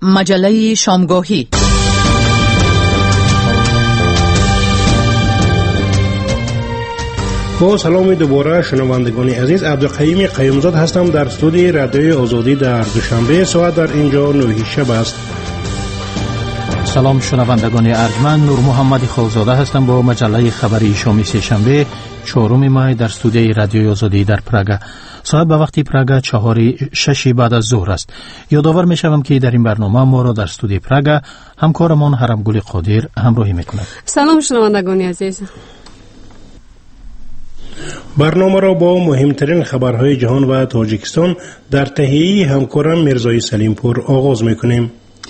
مجله شامگاهی. با سلام دوباره شنوندگان عزیز، عبدالقییم قیومزاد هستم در استودیوی رادیوی آزادی در دوشنبه. ساعت در اینجا 9 شب است. سلام شنوندگان ارجمند، نور محمد خالزاده هستم با مجله خبری شامی سه شنبه 4 می در استودیوی رادیوی آزادی در پراگ. ساعت به وقتی پراگ 4:06 بعد از ظهر است. یادآور می‌شوم که در این برنامه ما را در استودیوی پراگ همکارمان هرمگل قادر همراهی می‌کند. سلام شنوندگان عزیز. برنامه را با مهمترین خبرهای جهان و تاجیکستان در تهیه همکارم میرزای سلیمپور آغاز میکنیم.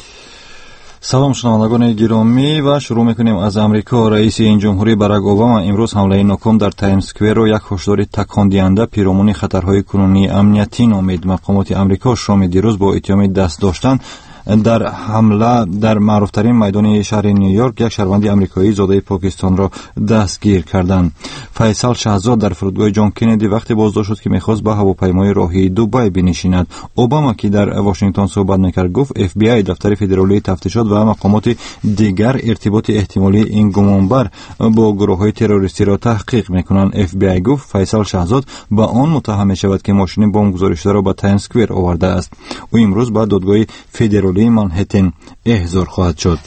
سلام شنوندگان گرامی و شروع میکنیم از امریکا. رئیس این جمهوری باراک اوباما امروز حمله ناکام در تایمز اسکوئر را یک هشدار تکان دهنده پیرامون خطرهای کنونی امنیتی نامید. مقامات امریکا شام دیروز با اتهام دست داشتن در حمله در معروفترین میدان شهر نیویورک یک شهروند آمریکایی زاده پاکستان را دستگیر کردند. فیصل شهزاد در فرودگاه جان کندی وقتی بازداشت شد که می‌خواست با هواپیمای راهی دبی بنشیند. اوباما که در واشنگتن صحبت می‌کرد گفت اف بی آی، دفتر فدرالی تفتیشات و مقامات دیگر ارتباط احتمالی این گمانبر با گروه‌های تروریستی را تحقیق می‌کنند. اف بی آی گفت فیصل شهزاد با آن متهم می‌شود که ماشین بمب گذاری شده را به تایمز اسکوئر آورده است. او امروز با دادگاه فدرالی منهتن احضار خواهد شد.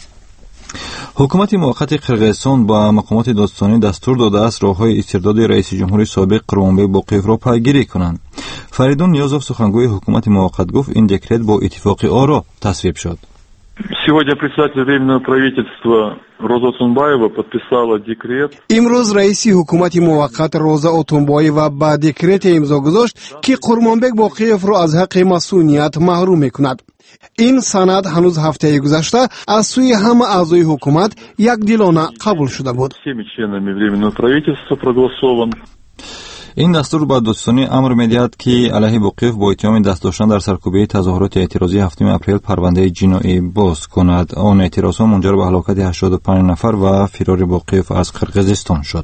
حکومت موقت قرقیزستان با مقامات دادستانی دستور داده است راه‌های استرداد رئیس جمهوری سابق قربانبek باقیف را پیگیری کنند. فریدون نیازов سخنگوی حکومت موقت گفت این دکرت با اتفاق آرا تصویب شد. Сегодня председатель Временного правительства Роза Отунбаева подписала декрет. امروز رئیس حکومت موقت روزا اوتونبایوا با دکرت امضا گذاشت که قربانبek باقیف را از حق مسئولیت محروم می‌کند. این سند هنوز هفته گذشته از سوی همه اعضای حکومت یک دلانه قبول شده بود. Всеми членами Временного правительства проголосован. این دستور با دادستانی امر می‌دهد که علیه باقیف با اتهام دست داشتن در سرکوبی تظاهرات اعتراضی 7 اپریل پرونده جنایی باز کند. آن اعتراضات منجر به هلاکت 85 نفر و فرار باقیف از قرقیزستان شد.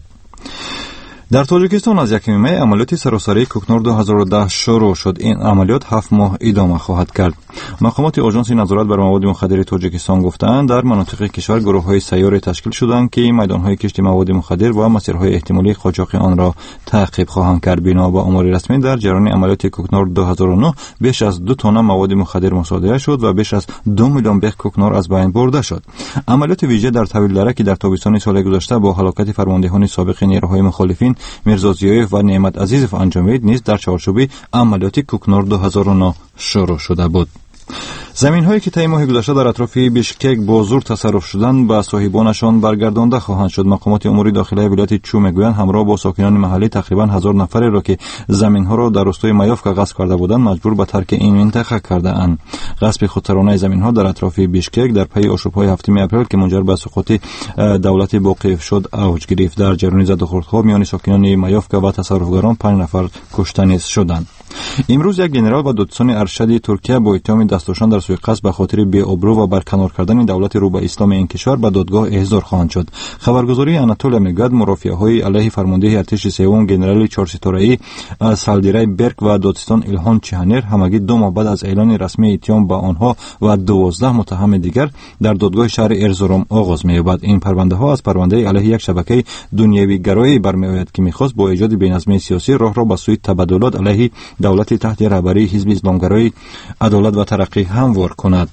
در تاجیکستان از 1 می عملیات سراسری کوکنور 2010 شروع شد. این عملیات 7 ماه ادامه خواهد کرد. مقامات آژانس نظارت بر مواد مخدر تاجیکستان گفتند در مناطق کشور گروه‌های سیاری تشکیل شدند که میدان‌های کشت مواد مخدر و مسیرهای احتمالی قاچاق آن را تعقیب خواهند کرد. بنا به آمار رسمی در جریان عملیات کوکنور 2009 بیش از 2 تن مواد مخدر مصادره شد و بیش از 2 میلیون بیگ کوکنور از بین برده شد. عملیات ویژه در طویل‌دره که در تابستان سال گذشته با هلاکت فرماندهان سابق نیروهای مخالفین میرزا زیایف و نعمت عزیزов انجامید نیز در چارچوب عملیات کوکنور 2009 شروع شده بود. زمین‌هایی که طی ماه گذشته در اطراف بیشکک با زور تصرف شدند به صاحبانشان برگردانده خواهند شد. مقامات امور داخلی ولایت چو میگویند همراه با ساکنان محلی تقریبا 1000 نفری را که زمین‌ها را در روستای میافکا غصب کرده بودند مجبور به ترک این منطقه کرده‌اند. غصب خودسرانه زمین‌ها در اطراف بیشکک در پی آشوب‌های 7 اپریل که منجر به سقوط دولت باقیف شد اوج گرفت. در جریان زدوخوردها میان ساکنان میافکا و تصرفگران 5 نفر کشته نیز شدند. امروز یک ژنرال و دادستان ارشد ترکیه با اتهام دست داشتن در سوی قصد به خاطر بی‌آبرو و برکنار کردن دولت رو به اسلام این کشور به دادگاه احضار خواهند شد. خبرگزاری آناتولیا میگوید مرافعه‌های علیه فرمانده ارتش سوم ژنرال 4 ستاره‌ای سالدیرای برگ و دادستان ایلهان چهانر همگی 2 ماه بعد از اعلان رسمی اتهام به آنها و 12 متهم دیگر در دادگاه شهر ارزروم آغاز می‌یابد. این پرونده‌ها از پرونده علیه یک شبکه دنیوی گرایی برمی‌آید که می‌خواست با ایجاد بی‌نظمی سیاسی راه را به سوی تبادلات علیه دولت تحت رهبری حزب اسلامگرای عدالت و ترقی هموار کند.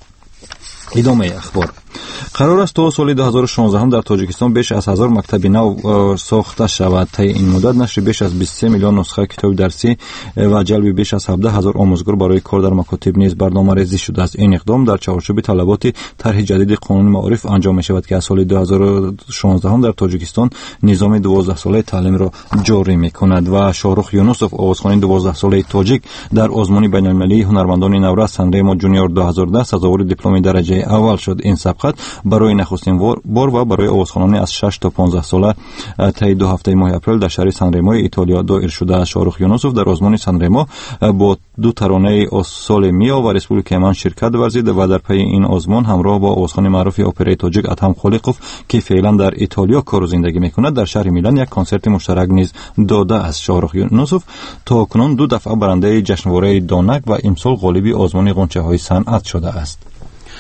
ادامه اخبار. قرار است تا سال 2016 هم در تاجیکستان بیش از 1000 مکتب نو ساخته شود. طی این مدت نشر بیش از 23 میلیون نسخه کتاب درسی و جلب بیش از 17000 آموزگار برای کار در مکاتب نیز برنامه‌ریزی شده است. این اقدام در چارچوب طلبات طرح جدید قانون معارف انجام می شود که از سال 2016 هم در تاجیکستان نظام 12 ساله تعلیم را جاری می کند. و شاهرخ یونوسوف آوازخوان 12 ساله تاجیک در آزمون بین‌المللی هنرمندان نوروز سنریمو جونیور 2010 سزاوار دیپلم درجه اول شد. این سبقت برای نخستین بار و برای آوازخوانان از 6 تا 15 ساله طی 2 هفته ماه اپریل در شهر سنریمو ایتالیا دایر شده است. شاهرخ یونوسوف در آزمون سنریمو با 2 ترانه سال میا و رسپوبلیک من شرکت ورزید و در پی این آزمون همراه با آوازخوان معروف اپرای تاجیک ادهم خالقوف که فعلا در ایتالیا کار و زندگی میکند در شهر میلان یک کنسرت مشترک نیز داده است. شاهرخ یونوسوف تا کنون 2 دفعه برنده جشنواره دانک و امسال غالب آزمون غنچه‌های صنعت شده است.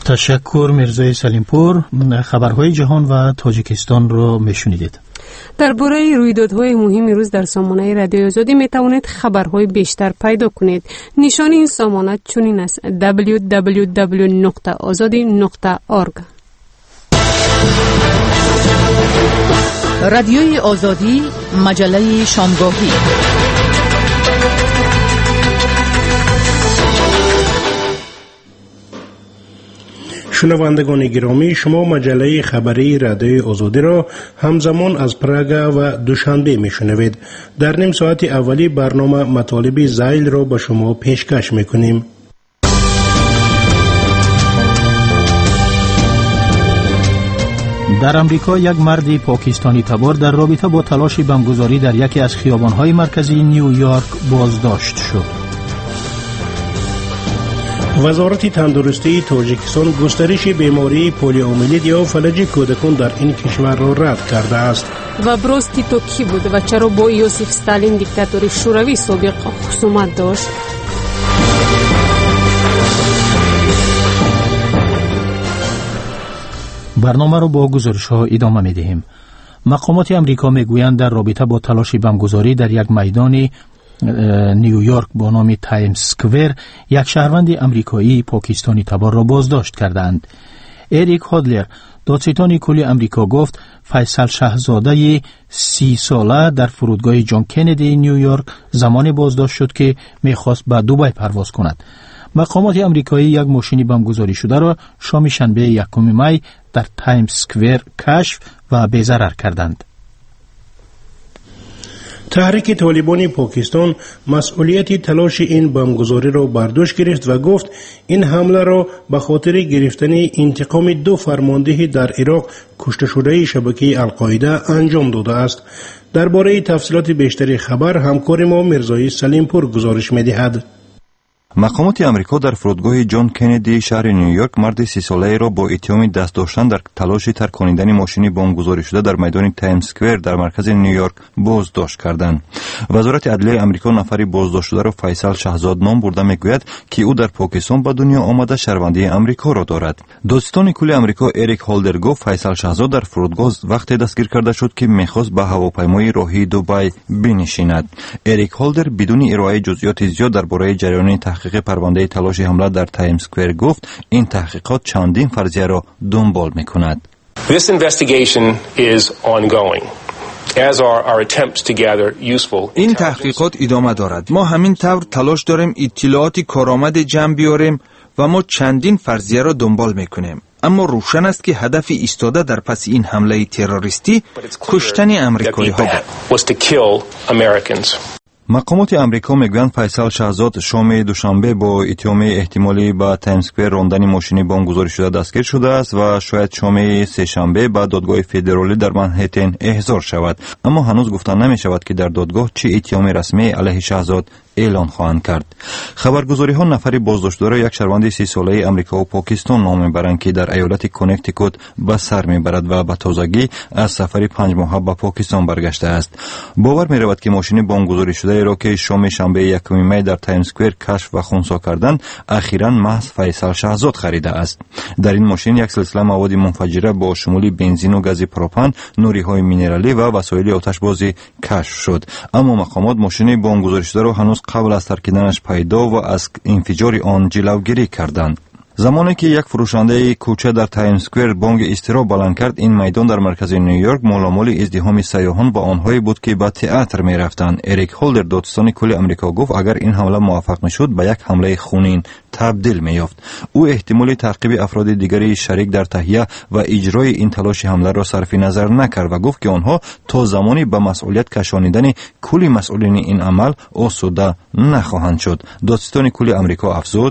تشکر میرزای سلیمپور. خبرهای جهان و تاجیکستان رو میشنیدید. درباره رویدادهای مهم روز در سامانه رادیوی آزادی می توانید خبرهای بیشتر پیدا کنید. نشان این سامانه چنین است: www.azadi.org. رادیوی آزادی، مجله شامگاهی. شنوندگان گرامی، شما مجله خبری رادیوی آزادی را همزمان از پراگ و دوشنبه میشنوید. در نیم ساعت اولی برنامه مطالب زائل را به شما پیشکش میکنیم. در امریکا یک مرد پاکستانی تبار در رابطه با تلاش بمبگذاری در یکی از خیابان‌های مرکزی نیویورک بازداشت شد. وزارت تندرستی تاجیکستان گسترش بیماری پولیومیلیت یا فلج کودکان در این کشور را رد کرده است. و بروز تیتو کی بود و چرا با یوسف استالین دیکتاتوری شوروی سابق خصومت داشت؟ برنامه رو با گزارش‌ها ادامه می‌دهیم. مقامات امریکا میگویند در رابطه با تلاش بمبگذاری در یک میدان نیویورک با نام تایمز اسکوئر یک شهروند امریکایی پاکستانی تبار را بازداشت کردند. اریک هادلر، دادستان کل امریکا، گفت فیصل شهزاده 30 ساله در فرودگاه جان کندی نیویورک زمان بازداشت شد که میخواست به دبی پرواز کند. مقامات امریکایی یک ماشین بمبگذاری شده را شام شنبه 1 می در تایمز اسکوئر کشف و بی‌ضرر کردند. تحریک طالبان پاکستان مسئولیت تلاش این بمبگذاری را بر دوش گرفت و گفت این حمله را به خاطر گرفتن انتقام 2 فرمانده در عراق کشته شده شبکه القاعده انجام داده است. درباره تفصیلات بیشتری خبر همکار ما میرزای سلیمپور گزارش می‌دهد. مقامات امریکا در فرودگاه جان کندی شهر نیویورک مرد 30 ساله را با اتهام دست داشتن در تلاش ترکاندن ماشین بمبگذاری شده در میدان تایمز اسکوئر در مرکز نیویورک بازداشت کردند. وزارت عدلیه امریکا نفری بازداشت شده را فیصل شهزاد نام برده میگوید که او در پاکستان به دنیا آمده شهروندی امریکا را دارد. دادستان کل امریکا اریک هولدر گفت فیصل شهزاد در فرودگاه وقتی دستگیر کرده شد که میخواست به هواپیمای راهی دبی بنشیند. اریک هولدر بدون ارائه جزئیات زیاد درباره جریان تحقیق پرونده تلاش حمله در تایمز اسکوئر گفت این تحقیقات چندین فرضیه را دنبال میکند. This investigation is ongoing. As are our attempts to gather useful. این تحقیقات ادامه دارد. ما همین طور تلاش داریم اطلاعاتی کارآمد جمع بیاریم و ما چندین فرضیه را دنبال میکنیم. اما روشن است که هدف ایستاده در پس این حمله تروریستی کشتن امریکایی ها بود. مقامات امریکا میگویند فیصل شهزاد شام دوشنبه با اتهام احتمالی به تایمز اسکوئر راندن ماشین بمبگذاری شده دستگیر شده است و شاید شام سه‌شنبه به دادگاه فدرالی در منهتن احضار شود، اما هنوز گفته نمی شود که در دادگاه چه اتهام رسمی علیه شهزاد اعلان خواهند کرد. خبرگزاری ها نفری بازداشته را یک شهروند 30 ساله امریکا و پاکستان نام میبرند که در ایالت کنکتیکوت به سر میبرد و به تازگی از سفری 5 ماهه به پاکستان برگشته است. باور میرود که ماشین بمبگذاری شده را که شام شنبه 1 می در تایمز اسکوئر کشف و خنثی کردند اخیراً محض فیصل شهزاد خریده است. در این ماشین یک سلسله مواد منفجره با شمول بنزین و گاز پروپان، نوری‌های مینرالی و وسایل آتشبازی کشف شد، اما مقامات ماشین بمبگذاری شده را هنوز قبل از ترکیدنش پیدا و از انفجار آن جلوگیری کردند. زمانی که یک فروشنده کوچه در تایمز اسکوئر بانگ اضطراب بلند کرد، این میدان در مرکز نیویورک مالامال ازدحام سیاحان با آنهایی بود که به تئاتر می‌رفتند. اریک هولدر دادستان کل امریکا گفت اگر این حمله موفق می‌شد به یک حمله خونین تبدیل می‌یافت. او احتمال تعقیب افراد دیگری شریک در تهیه و اجرای این تلاش حمله را صرف نظر نکرد و گفت که آنها تا زمانی به مسئولیت کشانیدن کل مسئولین این عمل آسوده نخواهند شد. دادستان کل امریکا افزود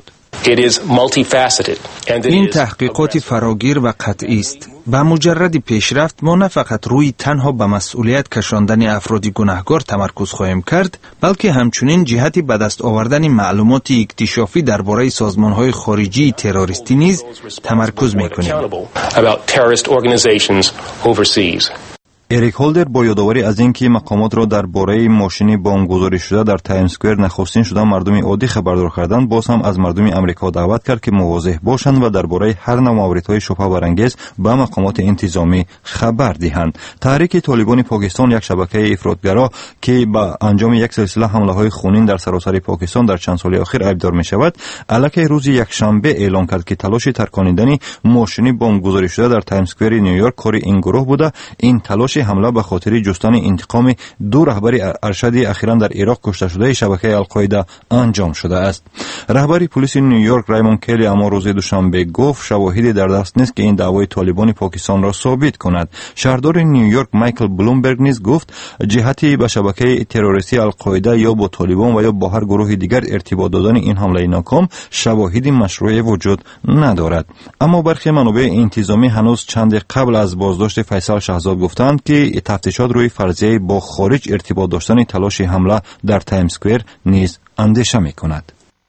این تحقیقات فراگیر و قطعی است. به مجرد پیشرفت ما نه فقط روی تنها به مسئولیت کشاندن افراد گناهکار تمرکز خواهیم کرد، بلکه همچنین جهتی به دست آوردن معلومات اکتشافی درباره سازمان‌های خارجی تروریستی نیز تمرکز می‌کنیم. اریک هولدر با یادآوری از اینکه مقامات را درباره ماشین بمبگذاری شده در تایم اسکوئر نخستین شده مردم عادی خبردار کردند، باز هم از مردم امریکا دعوت کرد که مواضع باشند و درباره هر نوع موردهای شبهه برانگیز به مقامات انتظامی خبر دهند. تحریک طالبان پاکستان، یک شبکه افراطگرا که با انجام یک سلسله حمله‌های خونین در سراسر پاکستان در چند سال اخیر عیبدار می‌شود، علیه روز یکشنبه اعلام کرد که تلاش ترکاندن ماشین بمبگذاری شده در تایم اسکوئر نیویورک کار این گروه بوده. این تلاش حمله به خاطر جستن انتقام دو رهبر ارشد اخیراً در عراق کشته شده شبکه القاعده انجام شده است. رهبر پلیس نیویورک رایموند کلی اما روز دوشنبه گفت شواهدی در دست نیست که این دعوای طالبان پاکستان را ثابت کند. شهردار نیویورک مایکل بلومبرگ نیز گفت جهتی به شبکه تروریستی القاعده یا با طالبان و یا با هر گروه دیگر ارتباط دادن این حمله ناکام شواهدی مشروع وجود ندارد. اما برخی منابع انتظامی هنوز چند قبل از بازداشت فیصل شهزاد گفتند که تفتیشات روی فرضیه با خارج ارتباط داشتن تلاش حمله در تایم اسکوئر نیز اندیشه می‌کند.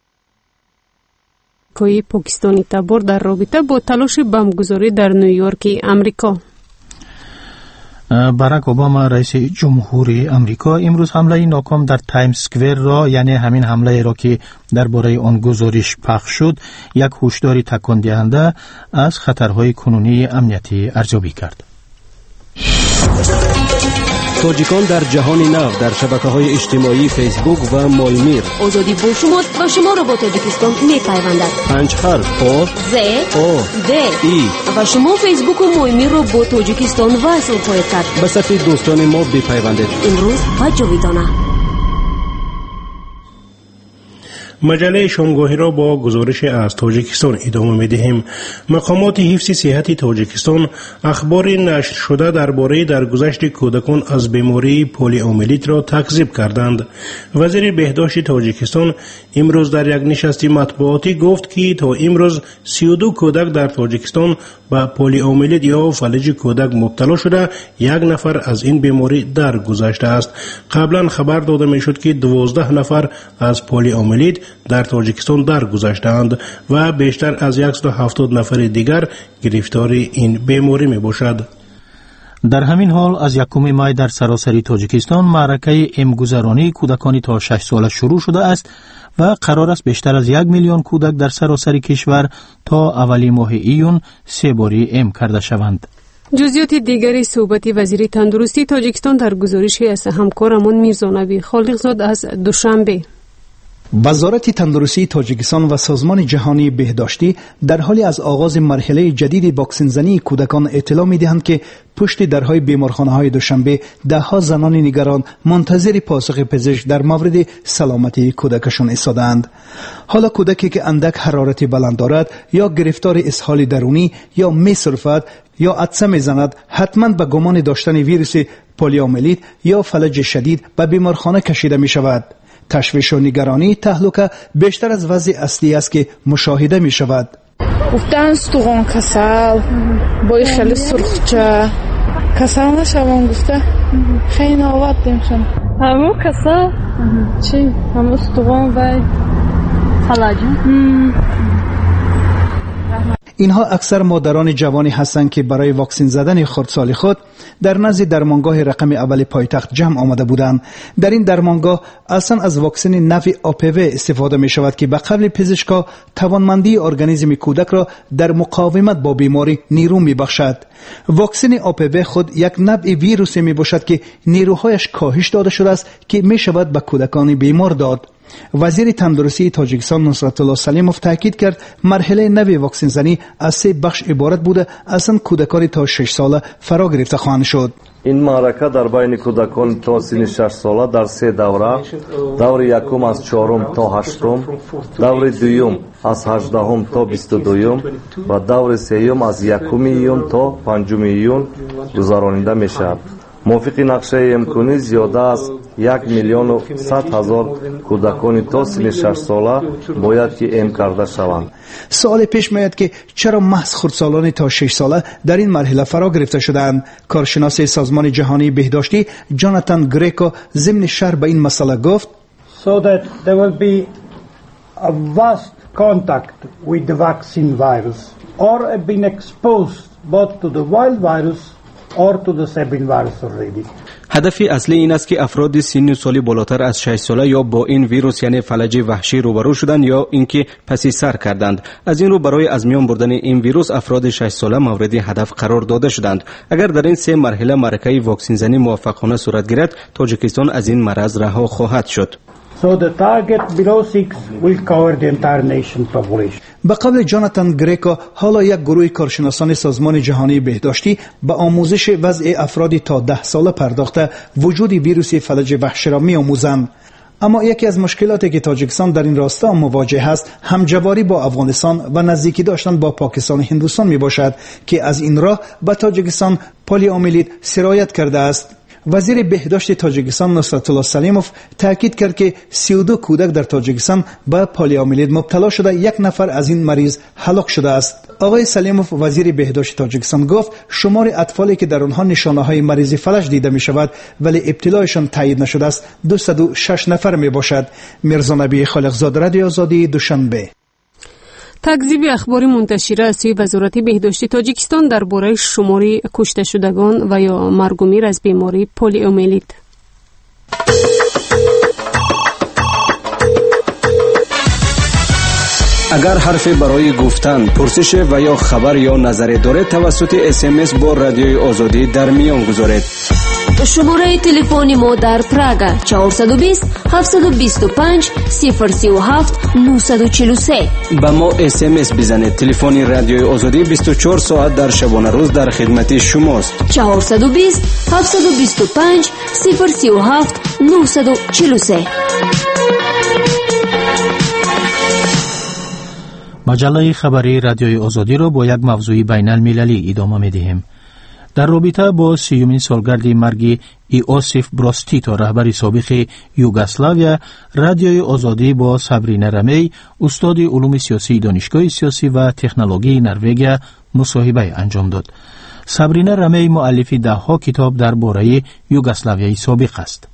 کوی پاکستانی تبار در رابطه با تلاش بمبگذاری در نیویورک امریکا. باراک اوباما رئیس جمهوری امریکا امروز حمله ناکام در تایم اسکوئر را، یعنی همین حمله را که درباره آن گزارش پخش شد، یک هشدار تکان دهنده از خطرهای کنونی امنیتی ارزیابی کرد. تاجیکان در جهان نو در شبکه‌های اجتماعی فیسبوک و مایمیر. آزادی با شما و شما را با تاجیکستان می‌پیوندد. 5 حرف آ ز او د ای و شما فیسبوک و مایمیر را با تاجیکستان وصل خواهید کرد. به صف دوستان ما بپیوندید. امروز و جاویدانه. مجله شامگاهی را با گزارش از تاجیکستان ادامه می‌دهیم. مقامات حفظ صحت تاجیکستان اخبار نشر شده درباره درگذشت کودکان از بیماری پولیومیلیت را تکذیب کردند. وزیر بهداشت تاجیکستان امروز در یک نشست مطبوعاتی گفت که تا امروز 32 کودک در تاجیکستان به پولیومیلیت یا فلج کودک مبتلا شده، یک نفر از این بیماری درگذشته است. قبلا خبر داده میشد که 12 نفر از پولیومیلیت در تاجیکستان درگذشتند و بیشتر از 170 نفر دیگر گرفتار این بیماری می باشد. در همین حال از 1 می در سراسر تاجیکستان معرکه امگذرانی کودکانی تا 6 ساله شروع شده است و قرار است بیشتر از 1 میلیون کودک در سراسر کشور تا اولی ماه ایون 3 باری ام کرده شوند. جزئیات دیگری صحبت وزیر تندرستی تاجیکستان در گزارشی از همکارمان میرزا نبی خالقزاد از دوشنبه. وزارت تندرستی تاجیکستان و سازمان جهانی بهداشتی در حالی از آغاز مرحله جدید واکسن زنی کودکان اطلاع می‌دهند که پشت درهای بیمارخانه‌های دوشنبه ده‌ها زنان نگران منتظر پاسخ پزشک در مورد سلامتی کودکشان ایستادند. حالا کودکی که اندک حرارت بلند دارد یا گرفتار اسهال درونی یا می‌سرفد یا عطسه می‌زند، حتماً به گمان داشتن ویروس پولیومیلیت یا فلج شدید به بیمارخانه کشیده می‌شود. تشویش و نگرانی تهلکه بیشتر از وضع اصلی است که مشاهده می شود. گفتن استخوان کسل بای خیلی سرخچه کسل نشوان گفته خیلی نوبت دیمشن همون کسل چی؟ همون استخوان بای فلاجه. اینها اکثر مادران جوانی هستند که برای واکسن زدن خردسال خود در نزد درمانگاه رقم اول پایتخت جمع آمده بودند. در این درمانگاه اصلا از واکسن نوع آپو استفاده می شود که به قبل پزشکا توانمندی ارگانیسم کودک را در مقاومت با بیماری نیرو می بخشد. واکسن آپو خود یک نوع ویروس می باشد که نیروهایش کاهش داده شده است که می شود به کودکان بیمار داد. وزیر تندرستی تاجیکستان نصرت الله سلیموف تاکید کرد مرحله نوی واکسن زنی از 3 بخش عبارت بوده، اصلا کودکان تا 6 ساله فرا گرفته خواهند شد. این معرکه در بین کودکان تا سن 6 ساله در 3 دوره، دور یکم از 4 تا 8، دور دوم از 18 تا 22 و دور سوم از 1 ایون تا 5 ایون گذرانیده می شود. موافق نقشه امکانی زیاده از 1,100,000 کودکان تا سن 6 ساله باید که ام کرده شوند. سوال پیش میاد که چرا محض خردسالان تا 6 ساله در این مرحله فرا گرفته شدند؟ کارشناس سازمان جهانی بهداشتی جاناتان گریکو ضمن شرح به این مسئله گفت so that there will be a vast contact with the vaccine virus or have been exposed both to the wild virus or to the Sabin virus already. هدف اصلی این است که افراد سن سالی بالاتر از 6 ساله یا با این ویروس یعنی فلج وحشی روبرو شدند یا اینکه پسی سر کردند. از این رو برای از میان بردن این ویروس افراد 6 ساله مورد هدف قرار داده شدند. اگر در این سه مرحله معرکه واکسین زنی موفقانه صورت گیرد، تاجیکستان از این مرض رها خواهد شد. So the target below 6 will cover the entire nation population. به قول جاناتان گریکو، حالا یک گروه کارشناسان سازمان جهانی بهداشتی به آموزش وضع افراد تا 10 ساله پرداخته وجود ویروس فلج وحشی را می آموزند. اما یکی از مشکلاتی که تاجیکستان در این راستا مواجه است، همجواری با افغانستان و نزدیکی داشتن با پاکستان و هندوستان می باشد که از این راه به تاجیکستان پلیومیلیت سرایت کرده است. وزیر بهداشت تاجیکستان نصرت الله سلیموف تاکید کرد که 32 کودک در تاجیکستان به پلیومیلیت مبتلا شده، یک نفر از این مریض هلاک شده است. آقای سلیموف وزیر بهداشت تاجیکستان گفت شمار اطفالی که در آنها نشانه‌های مریض فلج دیده می شود ولی ابتلایشان تایید نشده است 206 نفر می باشد. میرزا نبی خالقزاده، رادیو آزادی، دوشنبه. تکذیب اخباری منتشره از سوی وزارت بهداشت تاجیکستان درباره شمار کشته شدگان و یا مرگ و میر از بیماری پلیومیلیت. اگر حرفی برای گفتن، پرسش و یا خبر یا نظری دارید توسط SMS با رادیوی آزادی در میان گذارید. شماره تلفن ما در پراگا 420 725 037 943. با ما SMS بزنید. تلفن رادیوی آزادی 24 ساعت در شبانه روز در خدمت شماست. 420 725 037 943. مجله خبری رادیوی آزادی را با یک موضوع بین المللی ادامه می‌دهیم. در رابطه با 30مین سالگرد مرگ ایوسیف براز تیتو رهبر سابق یوگسلاویا، رادیوی آزادی با سابرینا رمی استاد علوم سیاسی دانشگاه سیاسی و تکنولوژی نروژ مصاحبه انجام داد. سابرینا رمی مؤلف ده‌ها کتاب درباره یوگسلاویای سابق است.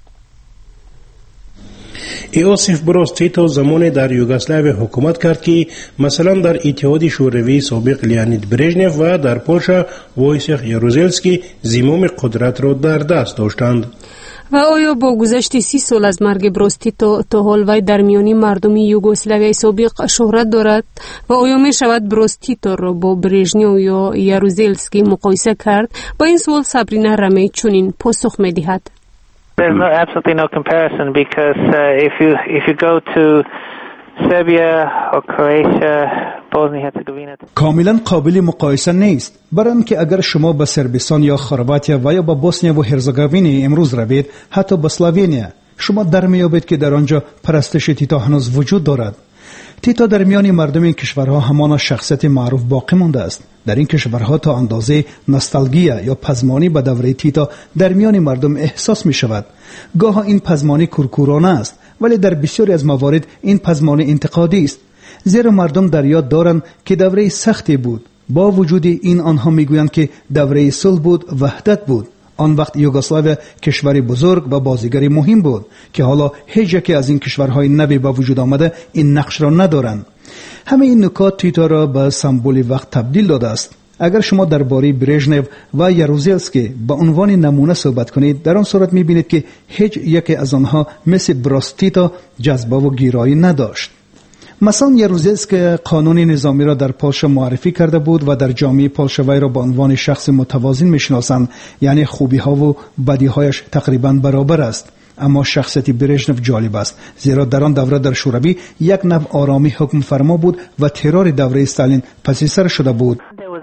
ایوسیف براز تیتو زمانی در یوگسلاویا حکومت کرد که مثلا در اتحاد شوروی سابق لیونید برژنف و در پولشا وایسیخ یاروزلسکی زمام قدرت را در دست داشتند. و آیا با گذشت 30 سال از مرگ براز تیتو تا حال وی در میان مردم یوگسلاویای سابق شهرت دارد و آیا می شود براز تیتو را با برژنف یا یاروزلسکی مقایسه کرد؟ با این سوال سابرینا رمی چنین پاسخ می دهد. There's absolutely no comparison because if you go to Serbia or Croatia, Bosnia-Herzegovina. کاملا قابل مقایسه نیست، برای اینکه اگر شما به سربستان یا خرواتی و یا به بوسنیا و هرزگوینی امروز روید، حتی به اسلوونیا، شما در میابید که در آنجا پرستش تیتو هنوز وجود دارد. تیتو در میان مردم این کشورها همان شخصیت معروف باقی مانده است. در این کشورها تا اندازه نوستالژیا یا پزمانی به دوره تیتو در میان مردم احساس می شود. گاه این پزمانی کورکورانه است، ولی در بسیاری از موارد این پزمانی انتقادی است، زیرا مردم در یاد دارند که دوره سختی بود. با وجود این آنها میگویند که دوره صلح بود، وحدت بود. آن وقت یوگسلاویا کشوری بزرگ و بازیگری مهم بود که حالا هیچ یکی از این کشورهای نوی به وجود آمده این نقش را ندارند. همه این نکات تیتو را به سمبولی وقت تبدیل داده است. اگر شما درباره برژنف و یاروزلسکی به عنوان نمونه صحبت کنید، در آن صورت می‌بینید که هیچ یکی از آنها مثل براز تیتو جذبه و گیرایی نداشت. مثلا یاروزلسکی قانون نظامی را در پولشا معرفی کرده بود و در جامعه پولشاوی را به عنوان شخص متوازن میشناسند، یعنی خوبی‌ها و بدی‌هایش تقریباً برابر است. اما شخصیت برژنف جالب است، زیرا در آن دوره در شوروی یک نوع آرامی حکم فرما بود و ترور دوره استالین پس سر شده بود.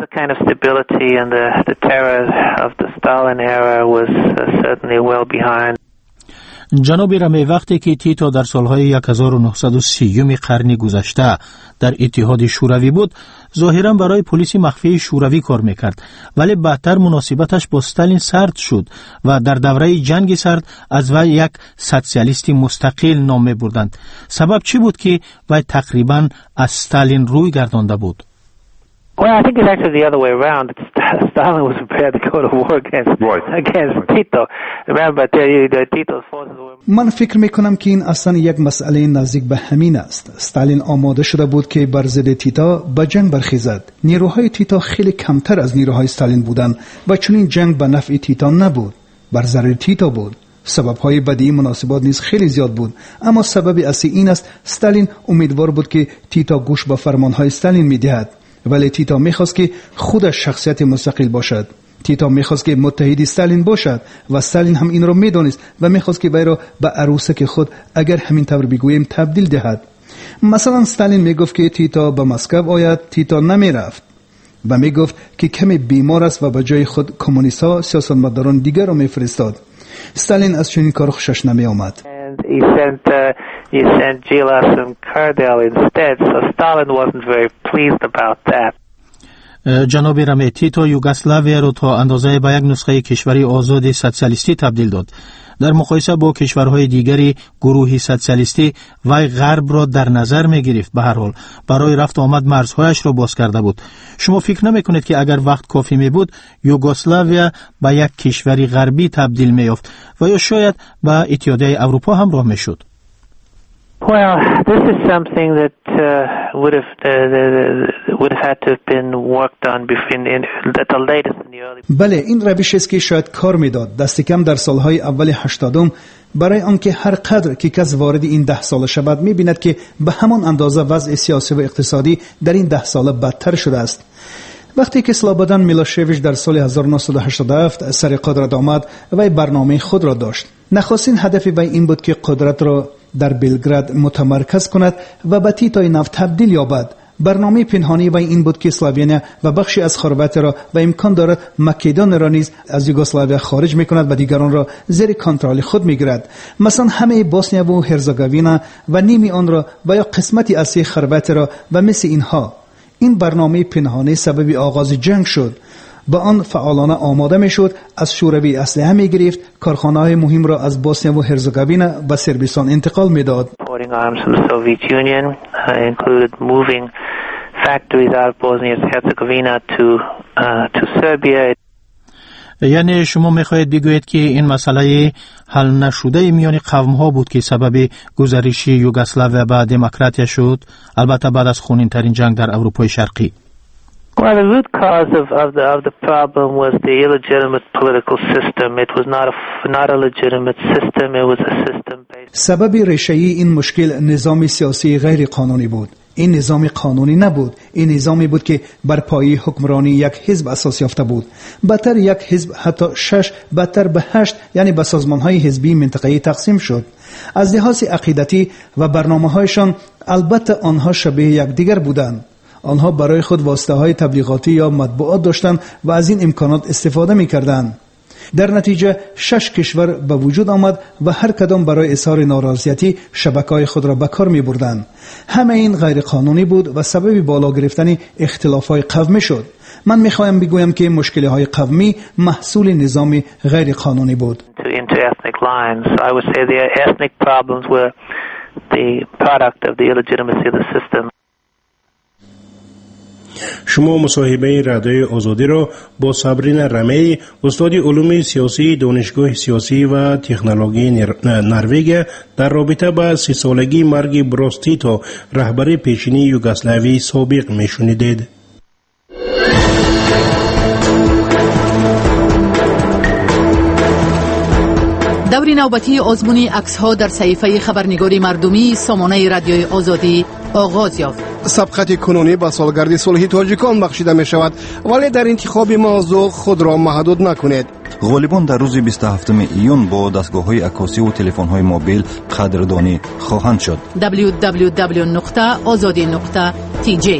جناب رمی، وقتی که تیتو در سالهای 1930 قرن گذشته در اتحاد شوروی بود، ظاهرا برای پلیس مخفی شوروی کار میکرد، ولی بعدتر مناسبتش با استالین سرد شد و در دوره جنگ سرد از وی یک سوسیالیست مستقل نام میبردند. سبب چی بود که وی تقریبا از استالین روی گردانده بود؟ Well, I think it's actually the other way around. Stalin was prepared to go to war against Tito. Remember, Tito's forces were... من فکر میکنم که این اصلا یک مسئله نزدیک به همین است. استالین آماده شده بود که بر ضد تیتا به جنگ برخیزد. نیروهای تیتا خیلی کمتر از نیروهای استالین بودند و چون این جنگ به نفع تیتا نبود، بر ضرر تیتا بود. سبب‌های بدیهی مناسبات نیز خیلی زیاد بود، اما سبب اصلی این است استالین امیدوار بود که تیتا گوش به فرمان‌های استالین می‌دهد، ولی تیتا می‌خواست که خودش شخصیت مستقل باشد. تیتا می‌خواست که متحد استالین باشد و استالین هم این را می‌دانست و می‌خواست که وی را به عروسک خود اگر همین طور بگوییم تبدیل دهد. مثلا استالین میگفت که تیتا به مسکو آید، تیتا نمی‌رفت و میگفت که کمی بیمار است و به جای خود کمونیست‌ها سیاستمداران دیگر را می‌فرستاد. استالین از چنین کار خوشش نمی آمد. He sent Gilas and Kardel instead, so Stalin wasn't very pleased about that. جناب رمی، تیتو یوگسلاویا رو تا اندازه به یک نسخه کشوری آزاد سوسیالیستی تبدیل داد. در مقایسه با کشورهای دیگری گروهی سوسیالیستی وی غرب را در نظر می گرفت. به هر حال برای رفت آمد مرزهایش را باز کرده بود. شما فکر نمی کنید که اگر وقت کافی می بود یوگسلاویا به یک کشوری غربی تبدیل می یافت و یا شاید به اتحادیه اروپا همراه می شد؟ Well, this is something that would have had to have been worked on at the latest in the early. بله، این روش است که شاید کار میداد دست کم در سالهای اول 80 برای آنکه هر قدر که کس وارد این 10 ساله شود می‌بیند که به همان اندازه وضع سیاسی و اقتصادی در این 10 ساله بدتر شده است. وقتی که سلابادان میلوشویچ در سال 1987 سر قدرت آمد و برنامه خود را داشت. نخستین هدف وی این بود که قدرت را در بلگراد متمرکز کند و به تیتای نفت تبدیل یابد. برنامه پنهانی وی این بود که اسلوونیا و بخشی از خرواتی را و امکان دارد مکدونیا را نیز از یوگسلاویا خارج میکند و دیگران را زیر کنترل خود میگیرد. مثلا همه بوسنیا و هرزگوینا و نیمی آن را و یا قسمتی از خرواتی را و مثل اینها. این برنامه پنهانی سبب آغاز جنگ شد. با آن فعالانه آماده میشد از شوروی اسلحه میگرفت، کارخانه‌های مهم را از بوسنیا و هرزگوینا به صربستان انتقال میداد. یعنی شما میخواهید بگویید که این مسئله حل نشده میان قوم‌ها بود که سبب گذارش یوگسلاویا به دموکراتیا شد، البته بعد از خونین ترین جنگ در اروپای شرقی. Well, the root cause of the problem was the illegitimate political system. It was not a legitimate system. It was a system based. سبب ریشه‌ای این مشکل نظام سیاسی غیر قانونی بود. این نظام قانونی نبود. این نظامی بود که بر پایه حکمرانی یک حزب اساس یافته بود. بدتر یک حزب حتی 6 بدتر به 8 یعنی به سازمان‌های حزبی منطقه‌ای تقسیم شد. از لحاظ عقیدتی و برنامه‌هایشان البته آنها شبیه یکدیگر بودند. آنها برای خود واسطه‌های تبلیغاتی یا مطبوعات داشتند و از این امکانات استفاده می‌کردند. در نتیجه 6 کشور به وجود آمد و هر کدام برای اظهار نارضایتی شبکه‌های خود را به کار می‌بردند. همه این غیر قانونی بود و سبب بالا گرفتن اختلاف‌های قومی شد. من می‌خواهم بگویم که مشکل‌های قومی محصول نظام غیر قانونی بود. شما مصاحبه رادیو آزادی را با صابرین رمی، استاد علوم سیاسی دانشگاه سیاسی و تکنولوژی نروژ در رابطه با 30 سالگی مرگ بروس تیتو رهبر پیشینی یوگسلاوی سابق میشنیدید. دور نوبتی آزمون عکس‌ها در صحیفه خبرنگاری مردمی سامانه رادیوی آزادی آغاز یافت. سبقت کنونی با سالگرد صلح تاجیکان بخشیده می شود، ولی در انتخاب موضوع خود را محدود نکنید. غالبان در روز 27 ایون با دستگاه‌های عکاسی و تلفن‌های موبیل قدردانی خواهند شد. www.azadi.tj.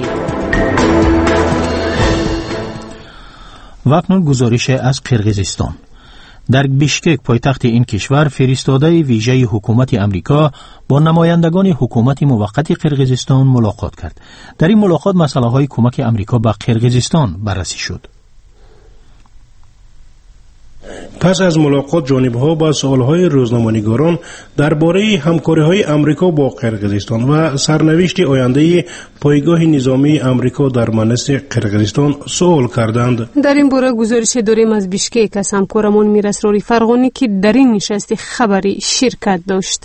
و اکنون گزارش از قرقیزستان. در بیشکک پایتخت این کشور فرستاده ویژه حکومت امریکا با نمایندگان حکومت موقت قرقیزستان ملاقات کرد. در این ملاقات مسائل کمک امریکا به قرقیزستان بررسی شد. پس از ملاقات جانب‌ها با سوال‌های روزنامه‌نگاران درباره همکاری‌های آمریکا با قرقیزستان و سرنوشت آینده پایگاه نظامی آمریکا در منطقه قرقیزستان سوال کردند. در این باره گزارش داریم از بیشکک از همکارمون میراسراری فرغانی که در این نشست خبری شرکت داشت.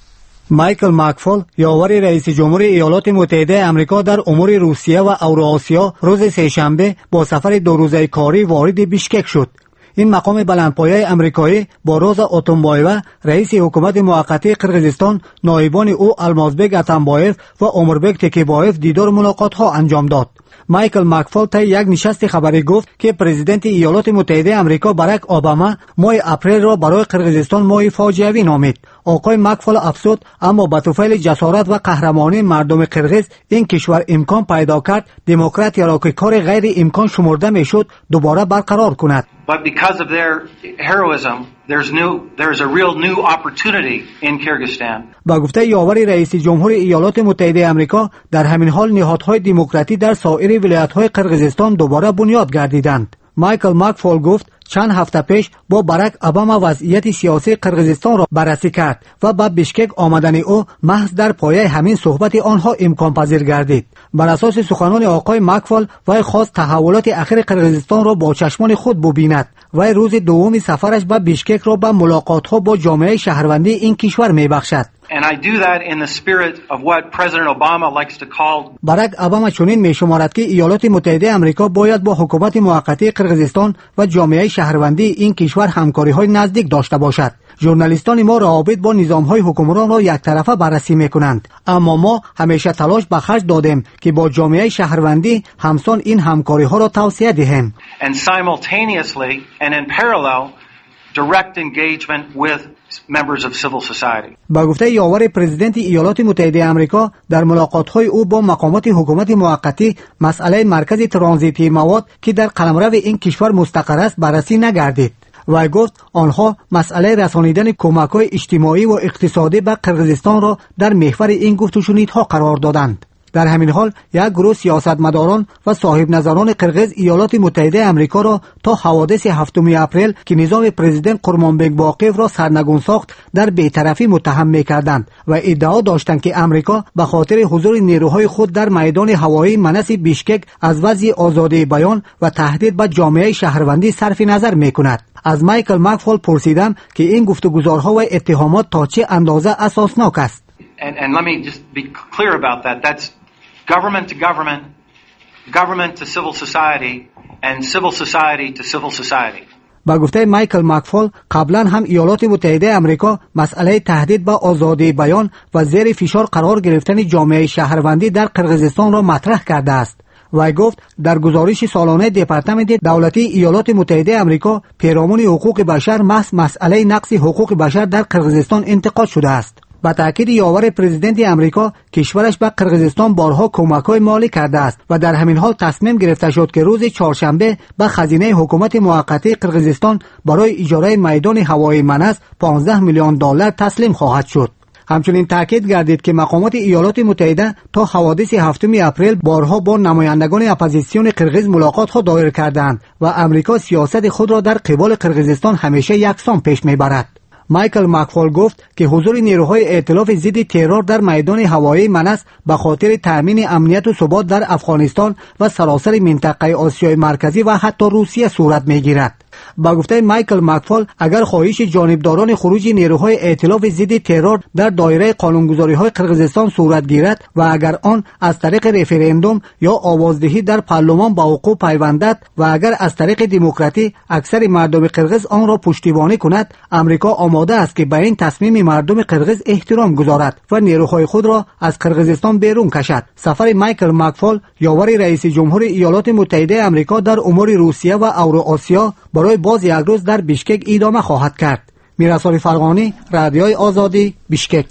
مایکل مکفال، یاور رئیس جمهور ایالات متحده آمریکا در امور روسیه و اوراسیا، روز سه‌شنبه با سفر 2 روزه کاری وارد بیشکک شد. این مقام بلندپایه امریکایی با روزا اتونبایو، رئیس حکومت موقتی قرقیزستان، نایبان او المازبک اتنبایف و عمربک تکیبایف دیدار ملاقات ها انجام داد. مایکل مکفال طی یک نشست خبری گفت که پرزیدنت ایالات متحده آمریکا باراک اوباما ماه اپریل را برای قرقیزستان ماه فاجعه‌ای نامید. آقای مکفال افزود اما با طفیل جسارت و قهرمانی مردم قرقیز این کشور امکان پیدا کرد دموکراسی را که کار غیر امکان شمرده میشد دوباره برقرار کند. But because of their heroism, there's a real new opportunity in Kyrgyzstan. با گفته یاور رئیس جمهور ایالات متحده آمریکا، در همین حال نهادهای دموکراتی در سایر ولایت‌های قرقیزستان دوباره بنیاد گردیدند. مایکل مکفال گفت چند هفته پیش با باراک اوباما وضعیت سیاسی قرقیزستان را بررسی کرد و با بیشکک آمدن او محض در پایه همین صحبت آنها امکان پذیر گردید. بر اساس سخنان آقای مکفال وی خواست تحولات اخیر قرقیزستان را با چشمان خود ببیند و روز دوم سفرش به بیشکک را به ملاقات‌ها با جامعه شهروندی این کشور می‌بخشد. And I do that in the spirit of what President Obama likes to call. باراک اوباما چنین می‌شمارد که ایالات متحده آمریکا باید با حکومت موقتی قرقیزستان و جامعه شهروندی این کشور همکاری‌های نزدیک داشته باشد. ژورنالیستان ما روابط با نظام‌های حکمران را یک طرفه بررسی می‌کنند، اما ما همیشه تلاش به خرج دادیم که با جامعه شهروندی همسان این همکاری‌ها را توسعه دهیم. And simultaneously and in parallel direct engagement with members of civil society. با گفته یاور پرزیدنت ایالات متحده آمریکا در ملاقات‌های او با مقامات حکومت موقتی مسئله مرکز ترانزیتی مواد که در قلمرو این کشور مستقر است بررسی نگردید. و گفت آنها مسئله رسانیدن کمک‌های اجتماعی و اقتصادی به قرقیزستان را در محور این گفت و شنیدها قرار دادند. در همین حال یک گروه سیاستمداران و صاحب نظران قرقیز ایالات متحده آمریکا را تا حوادث 7 اپریل که نظام پرزیدنت قورمانبک باقیف را سرنگون ساخت در بی‌طرفی متهم می‌کردند و ادعا داشتند که آمریکا به خاطر حضور نیروهای خود در میدان هوایی منصب بیشکک از وضع آزادی بیان و تهدید به جامعه شهروندی صرف نظر می‌کند. از مایکل مکفال پرسیدم که این گفتگوزارها و اتهامات تا چه اندازه اساسناک است. And let me just be clear about that. That's government to government, government to civil society, and civil society to civil society. با گفته مایکل مکفال قبلا هم ایالات متحده آمریکا مسئله تهدید به آزادی بیان و زیر فشار قرار گرفتن جامعه شهروندی در قرقیزستان را مطرح کرده است. و گفت در گزارش سالانه دپارتمنت دولتی ایالات متحده آمریکا پیرامون حقوق بشر محض مسئله نقض حقوق بشر در قرقیزستان انتقاد شده است. با تاکید یاور پرزیدنت آمریکا کشورش به قرقیزستان بارها کمک‌های مالی کرده است و در همین حال تصمیم گرفته شد که روز چهارشنبه به خزینه حکومت موقتی قرقیزستان برای اجاره میدان هوایی منصب 15 میلیون دلار تسلیم خواهد شد. همچنین تاکید گردید که مقامات ایالات متحده تا حوادث 7 اپریل بارها با نمایندگان اپوزیسیون قرقیز ملاقات‌ها دایر کردند و آمریکا سیاست خود را در قبال قرقیزستان همیشه یکسان پیش می‌برد. مایکل مکفال گفت که حضور نیروهای ائتلاف ضد ترور در میدان هوایی منصب به خاطر تأمین امنیت و ثبات در افغانستان و سراسر منطقه آسیای مرکزی و حتی روسیه صورت می‌گیرد. با گفته مایکل مکفال اگر خواهش جانبداران خروج نیروهای ائتلاف ضد ترور در دایره قانونگذاری‌های قرقیزستان صورت گیرد و اگر آن از طریق رفراندوم یا آوازدهی در پارلمان با وقوع پیوندد و اگر از طریق دموکراسی اکثر مردم قرقیز آن را پشتیبانی کند، آمریکا آماده است که به این تصمیم مردم قرقیز احترام گذارد و نیروهای خود را از قرقیزستان بیرون کشد. سفر مایکل مکفال یاور رئیس جمهور ایالات متحده آمریکا در امور روسیه و اوراسیا برای باز یک روز در بیشکک ادامه خواهد کرد. میراسالی فرغانی، رادیوی آزادی، بیشکک.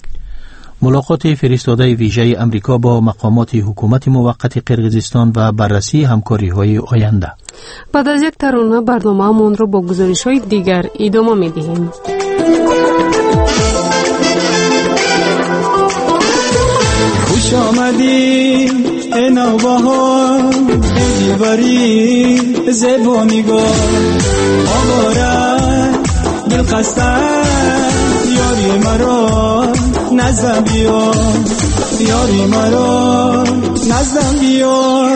ملاقات فرستاده ویژه امریکا با مقامات حکومت موقت قرقیزستان و بررسی همکاری‌های آینده. بعد از یک ترانه برنامه‌مون را با گزارش‌های دیگر ادامه می‌دهیم. خوش آمدی ای نوبهار، ای دیواری زبانیگاه، آواره خستم یاری مرا نزدم بیا یاری مرا نزدم بیا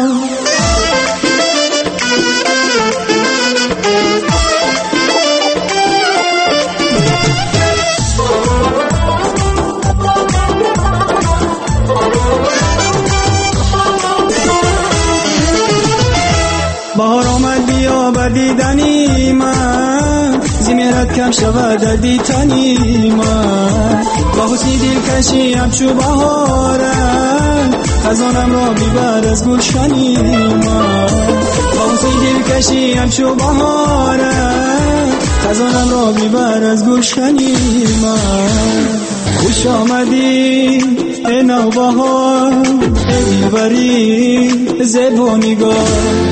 بهار آمد بیا بدیدنی من زمینت کم شود دردی تنی من با حسنی دلکشی همچو بهارم خزانم را بیبر از گلشنی من با حسنی دلکشی همچو بهارم خزانم را بیبر از گلشنی من خوش آمدی ای نوبهار ای دلبری زیبا نگاه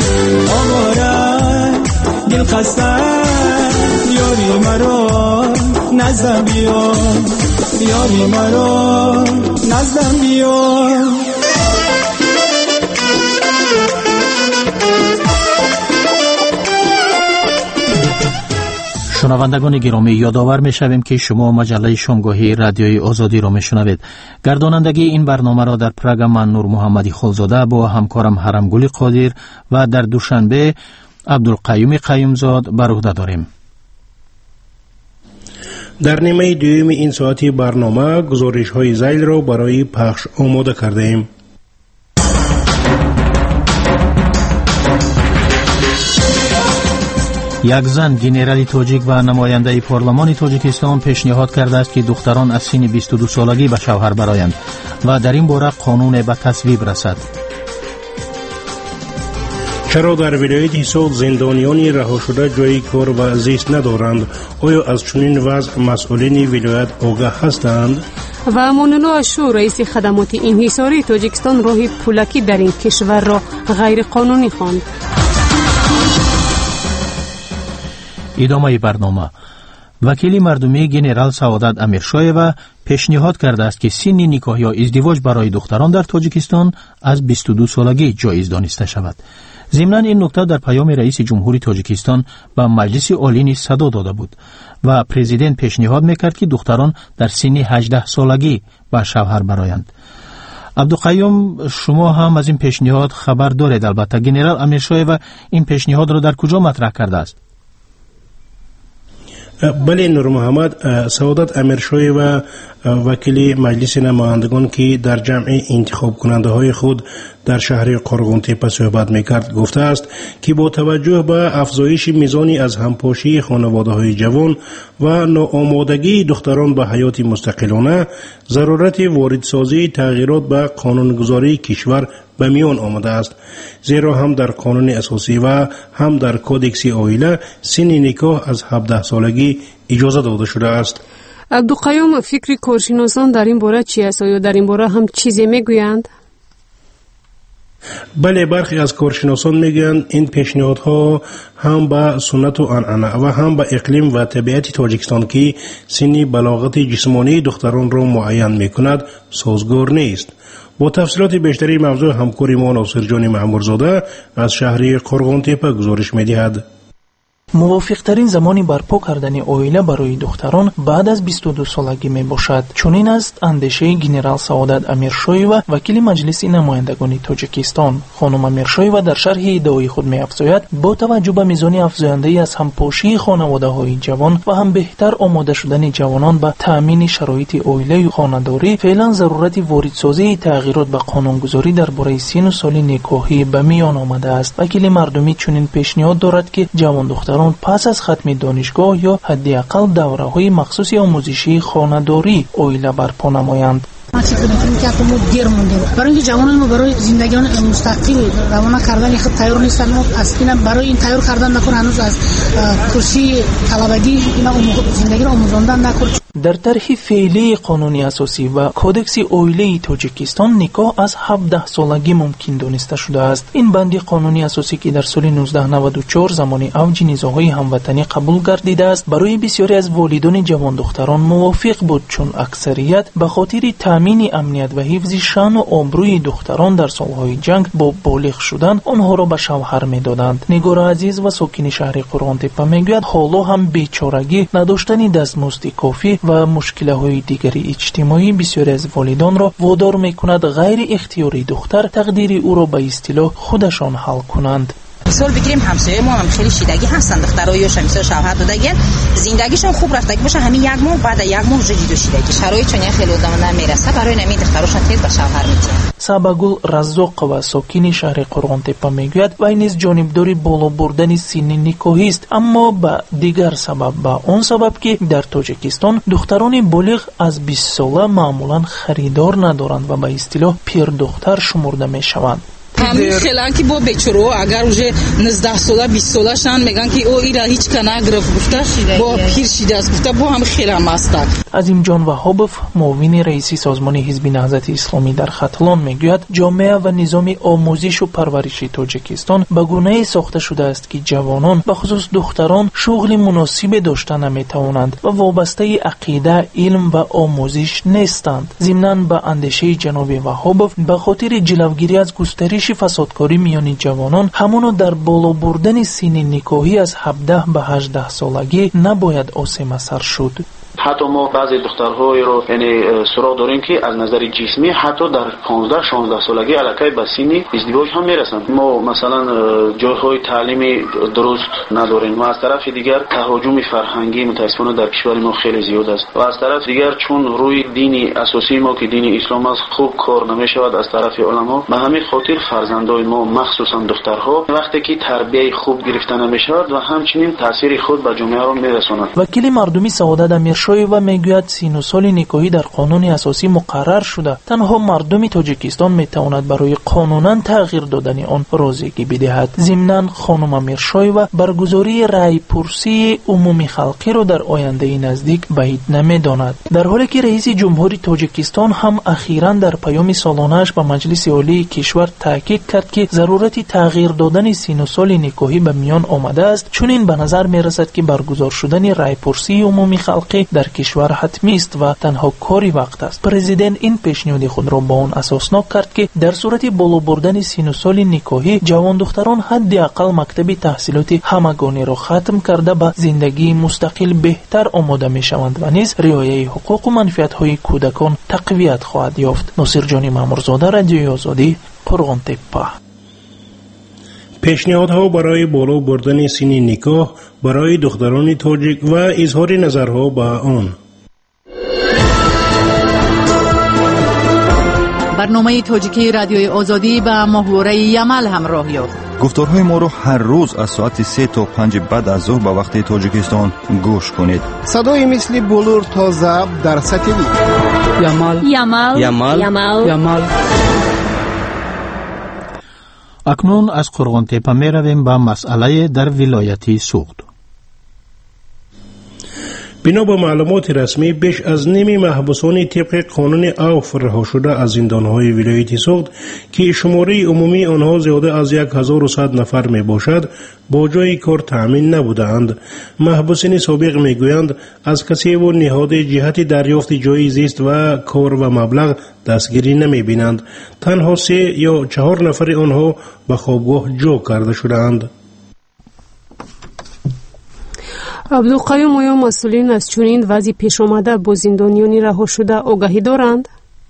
آواره دل خستم یاری مرا نزدم بیا یاری مرا نزدم بیا شنوندگان گرامی، یادآور می‌شویم که شما مجله شامگاهی رادیوی آزادی را میشنوید. گردانندگی این برنامه را در پراگ من نور محمدی خلزاده با همکارم حرمگل قادر و در دوشنبه عبدالقیوم قیومزاد بر عهده داریم. در نیمه دوم این ساعتی برنامه گزارش‌های ذیل را برای پخش آماده کردیم. یک زن گنرالی تاجیک و نماینده پارلمان تاجیکستان پیشنهاد کرده است که دختران از سن 22 سالگی به شوهر برآیند و در این باره قانون به تصویب رسد. چرا در ولایت حصار زندانیان رها شده جای کار و زیست ندارند؟ آیا از چنین وضع مسئولین ولایت آگاه هستند؟ و امان‌الله اشور رئیس خدمات انحصاری تاجیکستان راه پولکی در این کشور را غیر قانونی خواند. ادامه برنامه. وکیل مردمی گنرال سعادت امیرشایوا پیشنهاد کرده است که سن نکاح یا ازدواج برای دختران در تاجیکستان از 22 سالگی جایز دانسته شود. ضمناً این نکته در پیام رئیس جمهوری تاجیکستان به مجلس عالی نیز صدا داده بود و پرزیدنت پیشنهاد میکرد که دختران در سن 18 سالگی به شوهر برآیند. عبدالقیوم، شما هم از این پیشنهاد خبر دارید. البته گنرال امیرشایوا این پیشنهاد را در کجا مطرح کرده است؟ بله نور محمد، سعادت امیرشایوا وکیل مجلس نمایندگان که در جمع انتخاب کننده های خود در شهر قرغنتیپه صحبت میکرد گفته است که با توجه به افزایش میزانی از همپاشی خانواده های جوان و ناآمادگی دختران به حیات مستقلانه ضرورت واردسازی تغییرات به قانونگذاری کشور به میان آمده است، زیرا هم در قانون اساسی و هم در کودکس عائله سن نکاح از 17 سالگی اجازه داده شده است. عبدالقیوم، فکر کارشناسان در این باره چی است؟ یا در این باره هم چیزی میگویند؟ بله، برخی از کارشناسان میگویند این پیشنهادها هم به سنت و عنعنه و هم به اقلیم و طبیعت تاجیکستان که سن بلاغت جسمانی دختران را معین میکند سازگار نیست. با تفصیلات بیشتری موضوع همکاری ما ناصر جان مامورزاده از شهر قرغنتیپه گزارش میدهد. موافقترین زمانی برپا کردن عائله برای دختران بعد از 22 سالگی می باشد. چنین است اندیشه گنرال سعادت امیرشایوا وکیل مجلس نمایندگان تاجیکستان. خانم امیرشایوا در شرح ادعای خود می افزاید با توجه به میزان افزاینده از همپاشی خانواده های جوان و هم بهتر آماده شدن جوانان به تامین شرایط عائله و خانه‌داری، فعلا ضرورت واردسازی تغییرات به قانونگذاری درباره سن و سال نکاحی به میان آمده است. وکیل مردمی چنین پیشنهاد دارد که جوان دختران پس از ختم دانشگاه یا حداقل دوره‌های مخصوص آموزشی خانه‌داری عائله برپا نمایند. ما فکر می‌کنیم که ما دیر مونده برای اینکه جوانان ما برای زندگی مستقل روانه کردن خود تیار نیستن. ما اصلا برای این تیار کردن نکنه هنوز از کرسی طلبگی اینا زندگی رو آموزاندن نکنه. در طرح فعلی قانون اساسی و کودکس اویله تاجیکستان نکاح از 17 سالگی ممکن دانسته شده است. این بند قانونی اساسی که در سال 1994 زمان اوج نزاع‌های هموطنی قبول گردیده است، برای بسیاری از والدان جوان دختران موافق بود، چون اکثریت به خاطر تامین امنیت و حفظ شأن و آبروی دختران در سالهای جنگ با بالغ شدن آنها را به شوهر می‌دادند. نگار عزیز و ساکن شهر قرغان تپه میگوید حالا هم بیچارگی، نداشتن دستمزد کافی و مشکل‌های دیگری اجتماعی بسیاری از والدان را وادار می‌کند غیر اختیاری دختر تقدیر او را به اصطلاح خودشان حل کنند. مثال بگیریم همسایه ما هم خیلی شیدگی هستند، دخترها یا شمیسا شوهر دادگی زندگیشون خوب رفتگی باشه، همین یک ماه بعد یک ماه جدید و شیدگی شرایط چون خیلی آدم نمیرسه، برای نمی دختراشون تیز به شوهر میتونن. سباگل رزاق و ساکن شهر قرغان تپه میگوید وی نیز جانبداری بالا بردن سن نکاحی است، اما به دیگر سبب، به آن سبب که در تاجیکستان دختران بالغ از 20 ساله معمولا خریدار ندارند و به اصطلاح پیر دختر شمرده میشوند. همین خیلی که با بچه‌ها اگر уже 19 ساله 20 ساله شان میگن که او ایرا هیچ کنه گرفت گفته با پیر شیده است گفته با هم خیلی ماست. عظیم جان وهابوف معاون رئیس سازمان حزب نهضت اسلامی در ختلان میگوید جامعه و نظام آموزش و پرورش تاجیکستان به گونه‌ای ساخته شده است که جوانان به خصوص دختران شغل مناسب داشته نمیتوانند و وابسته عقیده، علم و آموزش نیستند. ضمناً به اندیشه جناب وهابوف به خاطر جلوگیری از گسترش فسادکاری میان جوانان همونو در بالا بردن سن نکاحی از 17 به 18 سالگی نباید آسیب سر شد. حتی ما بعضی دخترهایی رو یعنی سراغ داریم که از نظر جسمی حتی در 15-16 سالگی الکی به سن ازدواج هم میرسند. ما مثلا جایهای تعلیمی درست نداریم و از طرف دیگر تهاجم فرهنگی متاسفانه در کشور ما خیلی زیاد است و از طرف دیگر چون روی دین اساسی ما که دین اسلام است خوب کار نمیشود از طرف علما، به همین خاطر فرزندای ما مخصوصا دخترها وقتی که تربیت خوب گرفته نمیشود و همچنین تاثیر خود به جامعه را میرساند. وکیل مردمی سعادت امیرشاه و میگوید سن و سال نکاحی در قانون اساسی مقرر شده، تنها مردم تاجیکستان میتواند برای قانونا تغییر دادن آن راضیگی بدهد. ضمناً خانم امیرشاه و برگزاری رای پرسی عمومی خلقی را در آینده نزدیک بعید نمیداند، در حالی که رئیس جمهوری تاجیکستان هم اخیراً در پیام سالانه‌اش به مجلس عالی کشور تاکید کرد که ضرورت تغییر دادن سن و سال نکاحی به میان آمده است، چون این به نظر میرسد که برگزار شدن رای پرسی عمومی خلقی در کشور حتمی است و تنها کاری وقت است. پرزیدنت این پیشنهاد خود را با آن اساسناک کرد که در صورت بالا بردن سن و سال نکاحی جوان دختران حداقل مکتب تحصیلات همگانی را ختم کرده به زندگی مستقل بهتر آماده میشوند و نیز رعایت حقوق و منفعت‌های کودکان تقویت خواهد یافت. ناصر جانی مامورزاده، رادیوی آزادی، قرغان تپه. پیشنهادها برای بالا بردن سن نکاح برای دختران تاجیک و اظهار نظرها به آن. برنامه تاجیکی رادیوی آزادی به محور یمل همراه یافت. گفتارهای ما رو هر روز از ساعت 3 تا 5 بعد از ظهر به وقت تاجیکستان گوش کنید. صدای مثل بلور تا ضبط در سطحی یمل یمل یمل یمل یمل. اکنون از قرغان تپه می رویم به مسئله در ولایت سوخت. بنا به معلومات رسمی بیش از نیم محبوسان طبق قانون عفو رها شده از زندانهای ولایت سوخت که شماره عمومی آنها زیاده از 1100 نفر می باشد با جای کار تأمین نبودند. محبوسین سابق می گویند از کسی و نهاد جهت دریافت جای زیست و کار و مبلغ دستگیری نمی بینند. تنها 3 یا 4 نفر آنها به خوابگاه جا کرده شدند. عبدالقیوم آیا مسئولین از چنین وضعی پیش آمده با زندانیان رها شده آگاهی دارند؟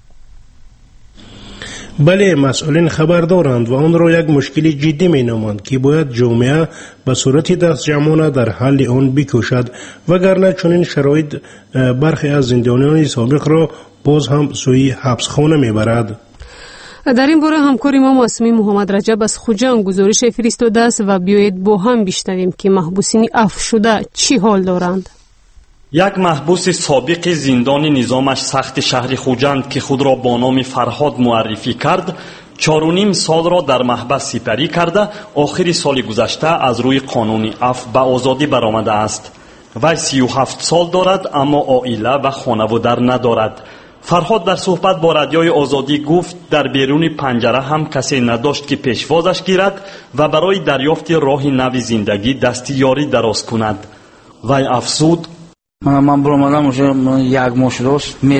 بله، مسئولین خبر دارند و آن را یک مشکل جدی می نامند که باید جامعه به صورت دست جمعانه در حل آن بکوشد، وگرنه چنین شرایط برخی از زندانیان سابق را باز هم سوی حبسخانه می برد. در این باره همکار ما معصومی محمد رجب از خوجان گزارش فرستاده است و بیایید با هم بشنویم که محبوسین عفو شده چی حال دارند. یک محبوس سابق زندان نظامش سخت شهر خوجند که خود را با نام فرهاد معرفی کرد 4.5 سال را در محبس سپری کرده آخر سال گذشته از روی قانون عفو به آزادی برآمده است. وی 37 سال دارد اما عائله و خانواده ندارد. فرهاد در صحبت با رادیوی آزادی گفت در بیرون پنجره هم کسی نداشت که پیشوازش گیرد و برای دریافت راه نو زندگی دستی یاری دراز کند. وی افزود: من برآمدم اونجا یک ماه شده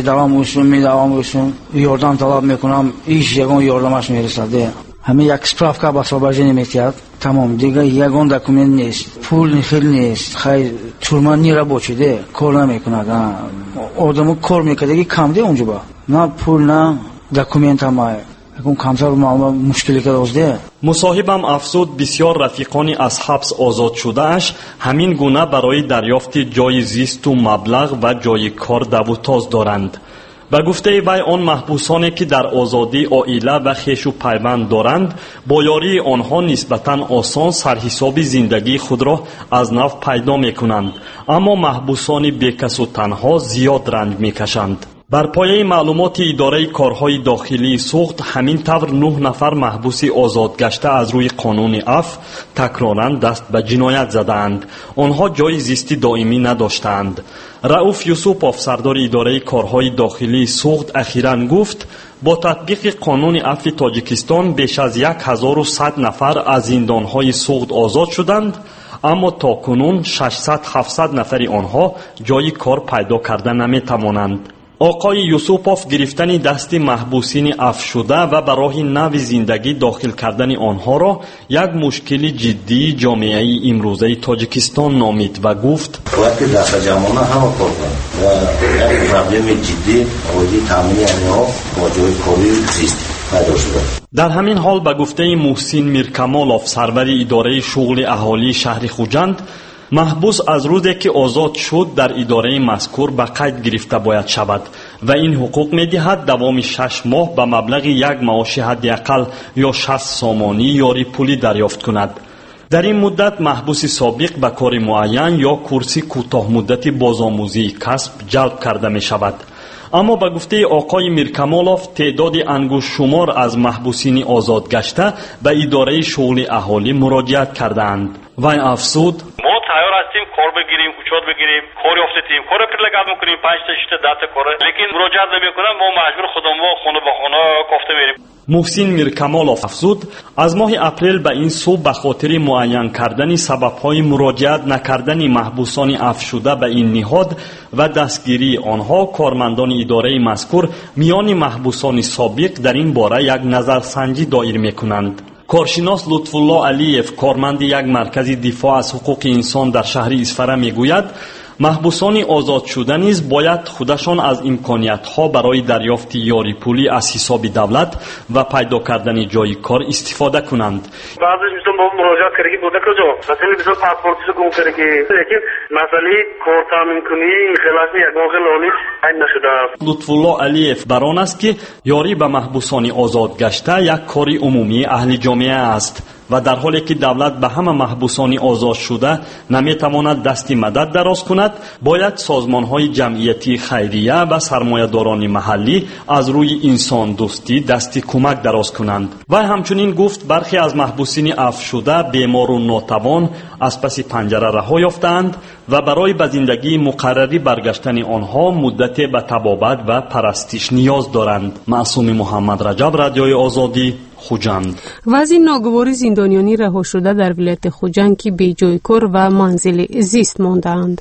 میدوام یاردم طلب میکنم، هیچ یگان یاردمش میرسده. همین یک سپرافکا با سابجه نمیتید، تمام دیگه یگان دکومنت نیست، پول خیلی نیست، خیلی تورمان نیره بچیده کار نمیکند. آدمو کار میکرده کم ده اونجا با نه پول نه دکومنت هم کمتر مشکلی که داشته. مصاحبم افزود بسیار رفیقانی از حبس آزاد شده اش همین گونه برای دریافت جای زیست و مبلغ و جای کار دوتاز دارند. به گفته وی آن محبوسانی که در آزادی عائله و خویش و پیوند دارند با یاری آنها نسبتاً آسان سرحساب زندگی خود را از نو پیدا میکنند، اما محبوسان بیکس و تنها زیاد رنج میکشند. بر پایه معلومات اداره کارهای داخلی سوخت همین طور 9 نفر محبوس آزاد گشته از روی قانون عفو تکراراً دست به جنایت زدند. آنها جای زیستی دائمی نداشتند. رؤوف یوسفوف سردار اداره کارهای داخلی سوخت اخیراً گفت با تطبیق قانون عفو تاجیکستان بیش از 1100 نفر از زندانهای سوخت آزاد شدند، اما تا کنون 600-700 نفر آنها جای کار پیدا کرده نمیتوانند. آقای یوسفوف گرفتن دست محبوسین عفو شده و به راه نو زندگی داخل کردن آنها را یک مشکل جدی جامعه امروزه تاجیکستان نامید و گفت وقتی دست جمعانه همه کار کنند و یک پرابلم جدی آوردی تامین آنها با جای کاری زیست پیدا شده. در همین حال به گفته محسن میرکمالوف سرور اداره شغل اهالی شهر خوجند، محبوس از روزی که آزاد شد در اداره مذکور به قید گرفته باید شود و این حقوق می‌دهد دوام 6 ماه به مبلغ یک معاش حداقل یا 60 سامانی یاری پولی دریافت کند. در این مدت محبوس سابق به کار معین یا کورس کوتاه مدتی بازآموزی کسب جلب کرده می شود. اما به گفته آقای میرکمالوف تعداد انگشت شمار از محبوسین آزاد گشته به اداره شغل اهالی مراجعت کردند. وی افزود: ما تیار هستیم کار بگیریم، کوچات بگیریم، کاری افتادیم، کار پیلگرد میکنیم 5 تا 6 تا 10 تا کار، لیکن مراجعت نمیکنن. ما مجبور خودمون خونه به خونه کافته میریم. محسن میرکمالوف افزود از ماه اپریل به این سو به خاطر معین کردن سبب‌های مراجعت نکردن محبوسان عفو شده به این نهاد و دستگیری آنها، کارمندان اداره مذکور میان محبوسان سابق در این باره یک نظرسنجی دایر میکنند. کارشناس لطفالله علیف کارمند یک مرکز دفاع از حقوق انسان در شهر اصفهان میگوید محبوسان آزاد شده نیز باید خودشان از امکانیت‌ها برای دریافت یاری پولی از حساب دولت و پیدا کردن جای کار استفاده کنند. بعضیش میتون با مراجعه کردگی بوده کجا مثلا مثلا پاسپورتش گم کردگی، لیکن مسئله کار تامین کنی خلاص یک موقع لانی این نشده است. لطفالله علیف بران است که یاری به محبوسان آزاد گشته یک کاری عمومی اهل جامعه است و در حالی که دولت به همه محبوسان آزاد شده نمیتواند دستی مدد دراز کند، باید سازمان‌های جمعیتی خیریه و سرمایه‌داران محلی از روی انسان دوستی دستی کمک دراز کنند. و همچنین گفت برخی از محبوسین عفو شده بیمار و ناتوان از پس پنجره رها یافتند و برای به زندگی مقرری برگشتن آنها مدت به طبابت و پرستش نیاز دارند. معصوم محمد رجب، رادیوی آزادی، خوجند. وضع ناگوار زندانیانی رها شده در ولایت خوجند که بی جای کار و منزل زیست مانده‌اند.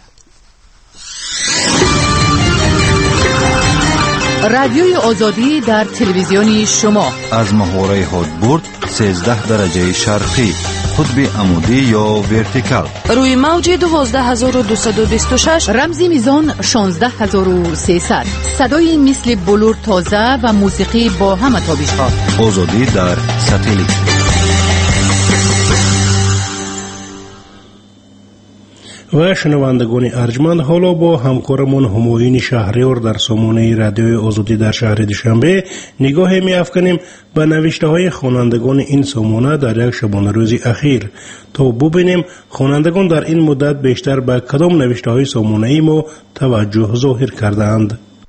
رادیوی آزادی در تلویزیون شما از محوره هادبورد 13 درجه شرقی، قطب عمودی یا ورتیکال، روی موج 12226، رمز میزان 16300، صدای مثل بلور تازه و موسیقی با همه تابش‌ها. آزادی در ساتلیت. و شنوندگان ارجمند، حالا با همکارمون همایون شهریار در سامانه رادیوی آزادی در شهر دوشنبه نگاه می‌افکنیم به نوشته های خوانندگان این سامانه در یک شبانه روز اخیر تا ببینیم خوانندگان در این مدت بیشتر به کدام نوشته های سامانه ای ما توجه ظاهر کردند.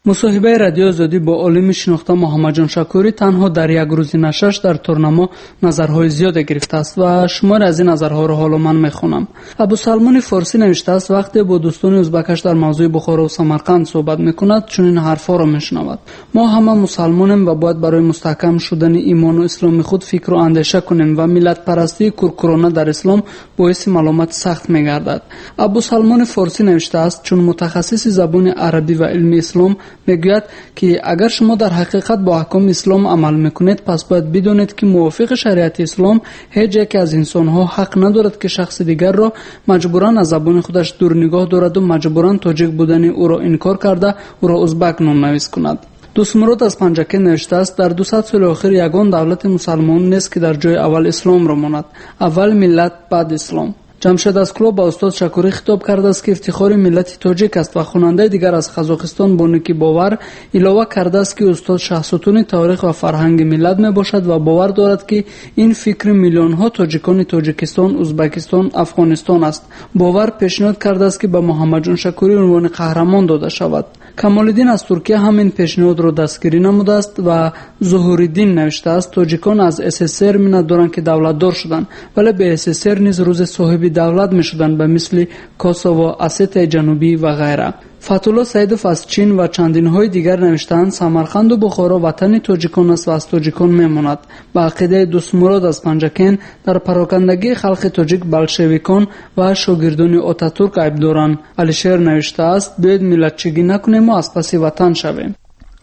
مصاحبه رادیو آزادی با عالم شناخته محمد جان شکوری تنها در یک روز نشست در تورنما نظرهای زیاد گرفته است و شمار از این نظرها را حالا من میخوانم. ابو سلمان فارسی نوشته است وقتی با دوستان ازبکش در موضوع بخارا و سمرقند صحبت میکند چون این حرفا را میشنود. ما همه مسلمانیم و باید برای مستحکم شدن ایمان و اسلام خود فکر و اندیشه کنیم و ملت پرستی کورکورانه در اسلام باعث ملامت سخت میگردد. ابو سلمان فارسی نوشته است چون متخصص زبان عربی و علم اسلام میگوید که اگر شما در حقیقت با احکام اسلام عمل میکنید پس باید بدونید که موافق شریعت اسلام هیچ یک از انسانها حق ندارد که شخص دیگر را مجبوراً از زبان خودش دور نگاه دارد و مجبوراً تاجیک بودن او را انکار کرده او را ازبک نام نویس کند. دوست مراد از پنجکه نوشته است در 200 سال اخیر یگان دولت مسلمان نیست که در جای اول اسلام را ماند. اول ملت بعد اسلام. جمشید اسکلو با استاد شکوری خطاب کرده است که افتخار ملت تاجیک است و خواننده دیگر از قزاقستان با نیکی باور علاوه کرده است که استاد شخصیتون تاریخ و فرهنگ ملت می باشد و باور دارد که این فکر میلیون ها تاجیکان تاجیکستان، ازبکستان، افغانستان است. باور پیشنهاد کرده است که به محمد جان شکوری عنوان قهرمان داده شود. کمال‌الدین از ترکیه همین پیشنهاد را دستگیری نموده است و ظهورالدین نوشته است تاجیکان از SSR منت دارند که دولتدار شدند ولی به SSR نیز روز صاحب دولت می شدند به مثل کوسوو، اسیت جنوبی و غیره. فتح‌الله سیدوف از چین و چندین های دیگر نوشتند سمرقند و بخارا وطن تاجیکان است و از تاجیکان میماند. با عقیده دوست مراد از پنجکین در پراکندگی خلق تاجیک بلشویکان و شاگردان آتاتورک عیب دارند. علیشیر نوشته است بیاید ملتچگی نکنیم و از پس وطن شویم.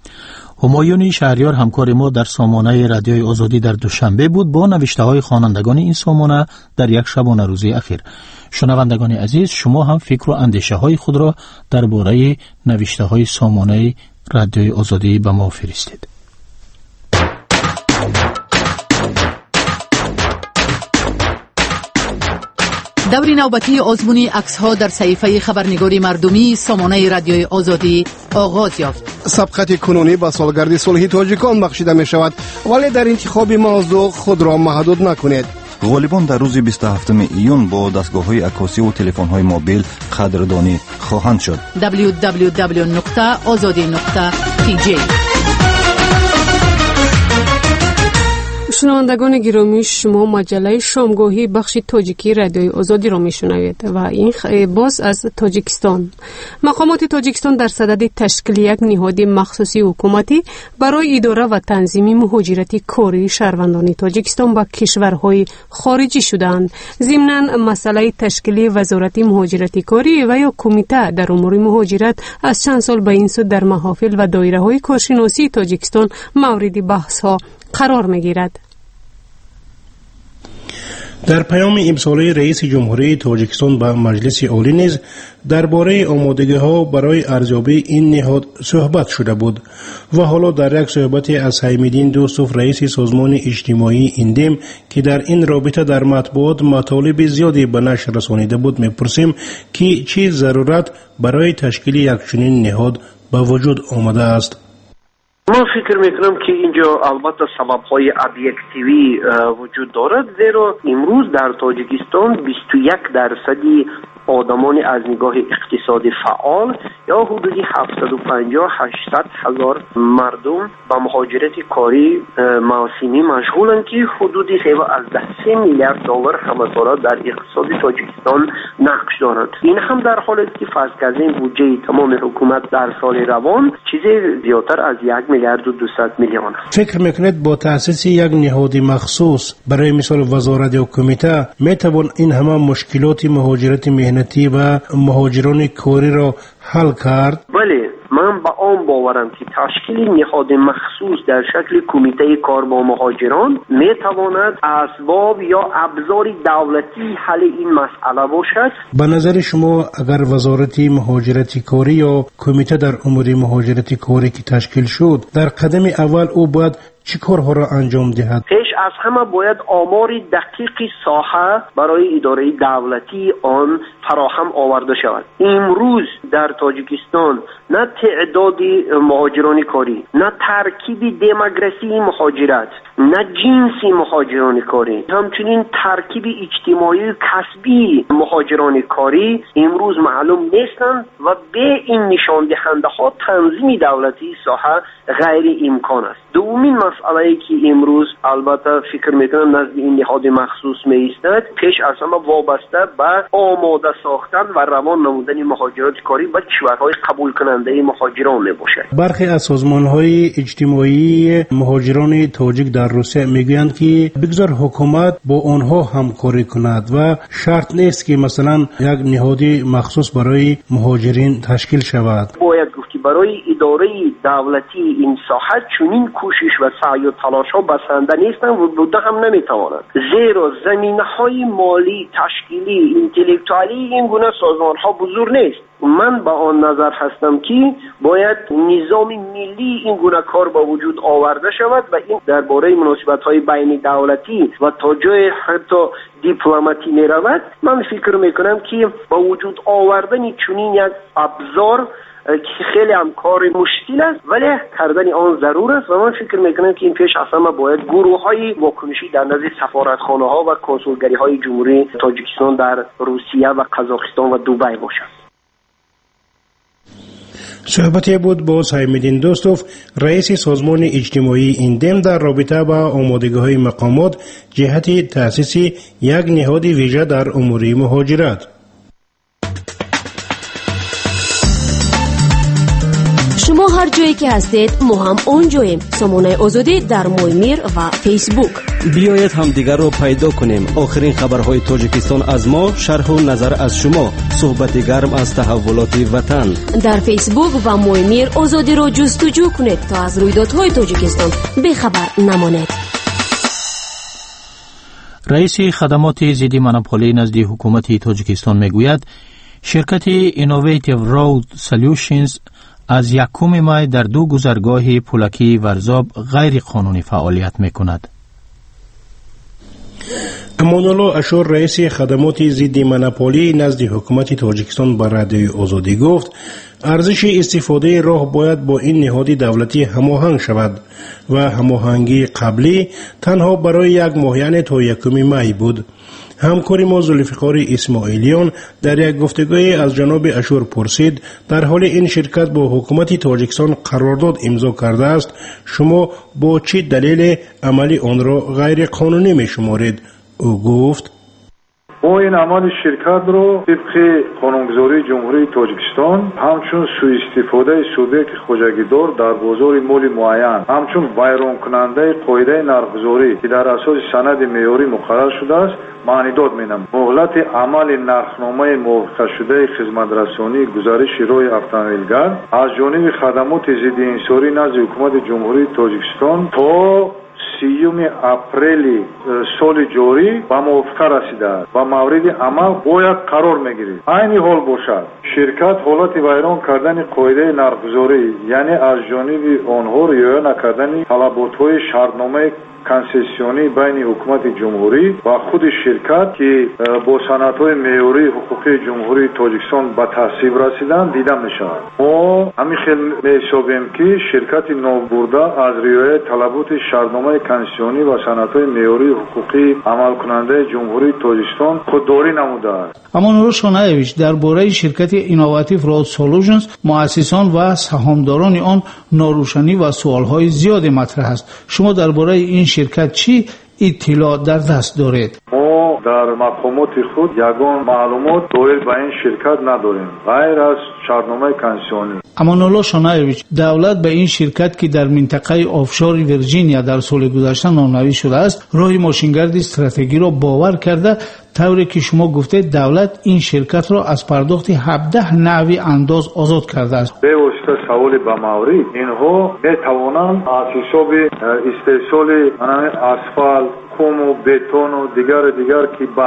همایون شهریار همکار ما در سامانه رادیوی آزادی در دوشنبه بود با نوشته های خوانندگان این سامانه در یک شبانه روزی اخیر. شنوندگان عزیز شما هم فکر و اندیشه های خود را درباره نوشته های سامانه رادیوی آزادی به ما فرستید. دور نوبتی آزمون عکس‌ها در صحیفه خبرنگاری مردمی سامانه رادیوی آزادی آغاز یافت. سبقت کنونی با سالگرد صلح تاجیکان بخشیده می شود ولی در انتخاب موضوع خود را محدود نکنید. غالبان در روز 27 ایون با دستگاه‌های عکاسی و تلفن‌های موبیل قدردانی خواهند شد. www.azadi.tj شنوندگان گرامی شما مجله شامگاهی بخش تاجیکی رادیوی آزادی را میشنوید و این باز از تاجیکستان. مقامات تاجیکستان در صدد تشکیل یک نهاد مخصوصی حکومتی برای اداره و تنظیم مهاجرت کاری شهروندان تاجیکستان به کشورهای خارجی شدند. ضمناً مسئله تشکیل وزارت مهاجرت کاری و یا کمیته در امور مهاجرت از چند سال به این سو در محافل و دایره‌های کارشناسی تاجیکستان مورد بحث ها قرار می‌گیرد. در پیام امساله رئیس جمهوری تاجیکستان به مجلس عالی نیز درباره آمادگی‌ها برای ارزیابی این نهاد صحبت شده بود و حالا در یک صحبت از حمیدین دوستوف رئیس سازمان اجتماعی ایندم که در این رابطه در مطبوعات مطالب زیادی به نشر رسانیده بود می‌پرسیم که چه ضرورت برای تشکیل یک چنین نهاد به وجود آمده است. من فکر میکنم که اینجا البته سبب‌های ابجکتیوی وجود دارد زیرا امروز در تاجیکستان 21% آدمان از نگاه اقتصادی فعال یا حدودی 750-800 هزار مردم با مهاجرت کاری موسمی مشغولند که حدودی از 3 میلیارد دلار همساله در اقتصاد تاجیکستان نقش دارند. این هم در حالی است که فرض کردیم بودجه تمام حکومت در سال روان چیزی زیادتر از 1 میلیارد و 200 میلیون. فکر میکنید با تأسیس یک نهاد مخصوص برای مثال وزارت یا کمیته میتوان این همه مشکلات مهاجرت مهنتی و مهاجران کاری را حل کرد؟ بله، من با آن باورم که تشکیل نهاد مخصوص در شکل کمیته کار با مهاجران میتواند اسباب یا ابزار دولتی حل این مسئله باشد. به نظر شما اگر وزارت مهاجرت کاری یا کمیته در امور مهاجرت کاری که تشکیل شد در قدم اول او باید چی کارها را انجام دهد؟ پیش از همه باید آمار دقیق ساحه برای اداره دولتی آن فراهم آورده شود. امروز در تاجیکستان نه تعداد مهاجران کاری، نه ترکیب دموگرافی مهاجرت، نه جنسی مهاجران کاری، همچنین ترکیب اجتماعی کسبی مهاجران کاری امروز معلوم نیستند و به این نشان دهنده ها تنظیم دولتی ساحه غیر امکان است. دومین مسئله که امروز البته فکر میکنم نزد این نهاد مخصوص میایستد، پیش از همه وابسته به آماده ساختن و روان نمودن مهاجرات کاری و کشورهای قبول کننده مهاجران میباشد. برخی از سازمان‌های اجتماعی مهاجران تاجیک در روسیه میگویند که بگذار حکومت با آنها همکاری کند و شرط نیست که مثلا یک نهاد مخصوص برای مهاجرین تشکیل شود. باید گفت که برای اداره دولتی این ساحه چنین کوشش و سعی و تلاش ها بسنده نیستند و بوده هم نمیتوانند، زیرا زمینه‌های مالی، تشکیلی، انتلکتوالی این گونه سازمان‌ها بزرگ نیست. من با آن نظر هستم که باید نظام ملی این گونه کار با وجود آورده شود و این درباره مناسبت‌های بین دولتی و تا جای حتی دیپلماتی می رود. من فکر میکنم که با وجود آوردن چنین یک ابزار که خیلی هم کار مشکل است ولی کردن آن ضرور است و من فکر میکنم که این پیش از همه باید گروه‌های واکنشی در نزد سفارتخانه‌ها و کنسولگری‌های جمهوری تاجیکستان در روسیه و قزاقستان و دبی باشد. صحبتی بود با سایمدین دوستوف، رئیس سازمان اجتماعی ایندم در رابطه با آمادگی‌های مقامات جهت تأسیس یک نهاد ویژه در امور مهاجرت. شما هر جایی که هستید ما هم اونجاییم. سامانه آزادی در مویمیر و فیسبوک. بیایید همدیگر رو پیدا کنیم. آخرین خبرهای تاجیکستان از ما، شرح و نظر از شما، صحبت گرم از تحولات وطن. در فیسبوک و مویمیر آزادی رو جستجو کنید تا از رویدادهای تاجیکستان بیخبر نمانید. رئیس خدمات ضد مونوپولی نزد حکومت تاجیکستان میگوید شرکت اینوویتیو رود سولوشنز از 1 می در 2 گذرگاه پولکی ورزاب غیر قانونی فعالیت میکند. امانالله اشور رئیس خدمات ضد مونوپولی نزد حکومت تاجیکستان به رادیوی آزادی گفت ارزش استفاده راه باید با این نهاد دولتی هماهنگ شود و هماهنگی قبلی تنها برای 1 ماه یعنی تا 1 می بود. همکاری ما ذوالفقار اسماعیلیان در یک گفتگوی از جناب اشور پرسید در حال این شرکت با حکومت تاجیکستان قرارداد امضا کرده است، شما با چه دلیل عملی آن را غیر قانونی می شمارید؟ او گفت ما این عمل شرکت رو طبق قانونگذاری جمهوری تاجیکستان همچون سوء استفاده سوبیکت خوجگیدار در بازار مالی معین، همچون ویران کننده قاعده نرخگذاری که در اساس سند معیاری مقرر شده است معنیداد مینم. مهلت عمل نرخنامه موافقه شده خدمترسانی گزارش روی اتومبیلگر از جانب خدمات ضد انحصاری نزد حکومت جمهوری تاجیکستان تا 30 اپریل سال جاری با موافقه رسیده است و مورد عمل باید قرار میگیرد. این حال باشد شرکت حالت ویران کردن قاعده نرخگذاری یعنی از جانب آنها رعایت نکردن طلبات‌های شرطنامه کنسسیونی بین حکومت جمهوری و خود شرکت که با سندهای معیاری حقوقی جمهوری تاجیکستان به تصویب رسیدن دیده می شود. ما همین خیلی می حسابیم که شرکت نوبرده از رعایت طلبات شرطنامه کنسسیونی و سندهای معیاری حقوقی عمل کننده جمهوری تاجیکستان خودداری نموده است. امانالله شانایویچ درباره شرکت اینوواتیو رود سولوشنز مؤسسان و سهامداران آن ناروشنی و سوالهای زیادی مطرح است. شما درباره این شرکت چی اطلاع در دست دارید؟ ما در مقامات خود یگان معلومات دایر به این شرکت نداریم غیر از شرطنامه کنسیونی. امانالله شانایویچ دولت به این شرکت که در منطقه آفشور ویرجینیا در سال گذشته نامنوی شده است راه ماشینگرد استراتژی را باور کرده، طوری که شما گفتید دولت این شرکت را از پرداخت 17 نوع انداز آزاد کرده است. به واسطه سوال به مورد اینها میتوانند از حساب استحصال اسفالت، کوم و بتون و دیگر که با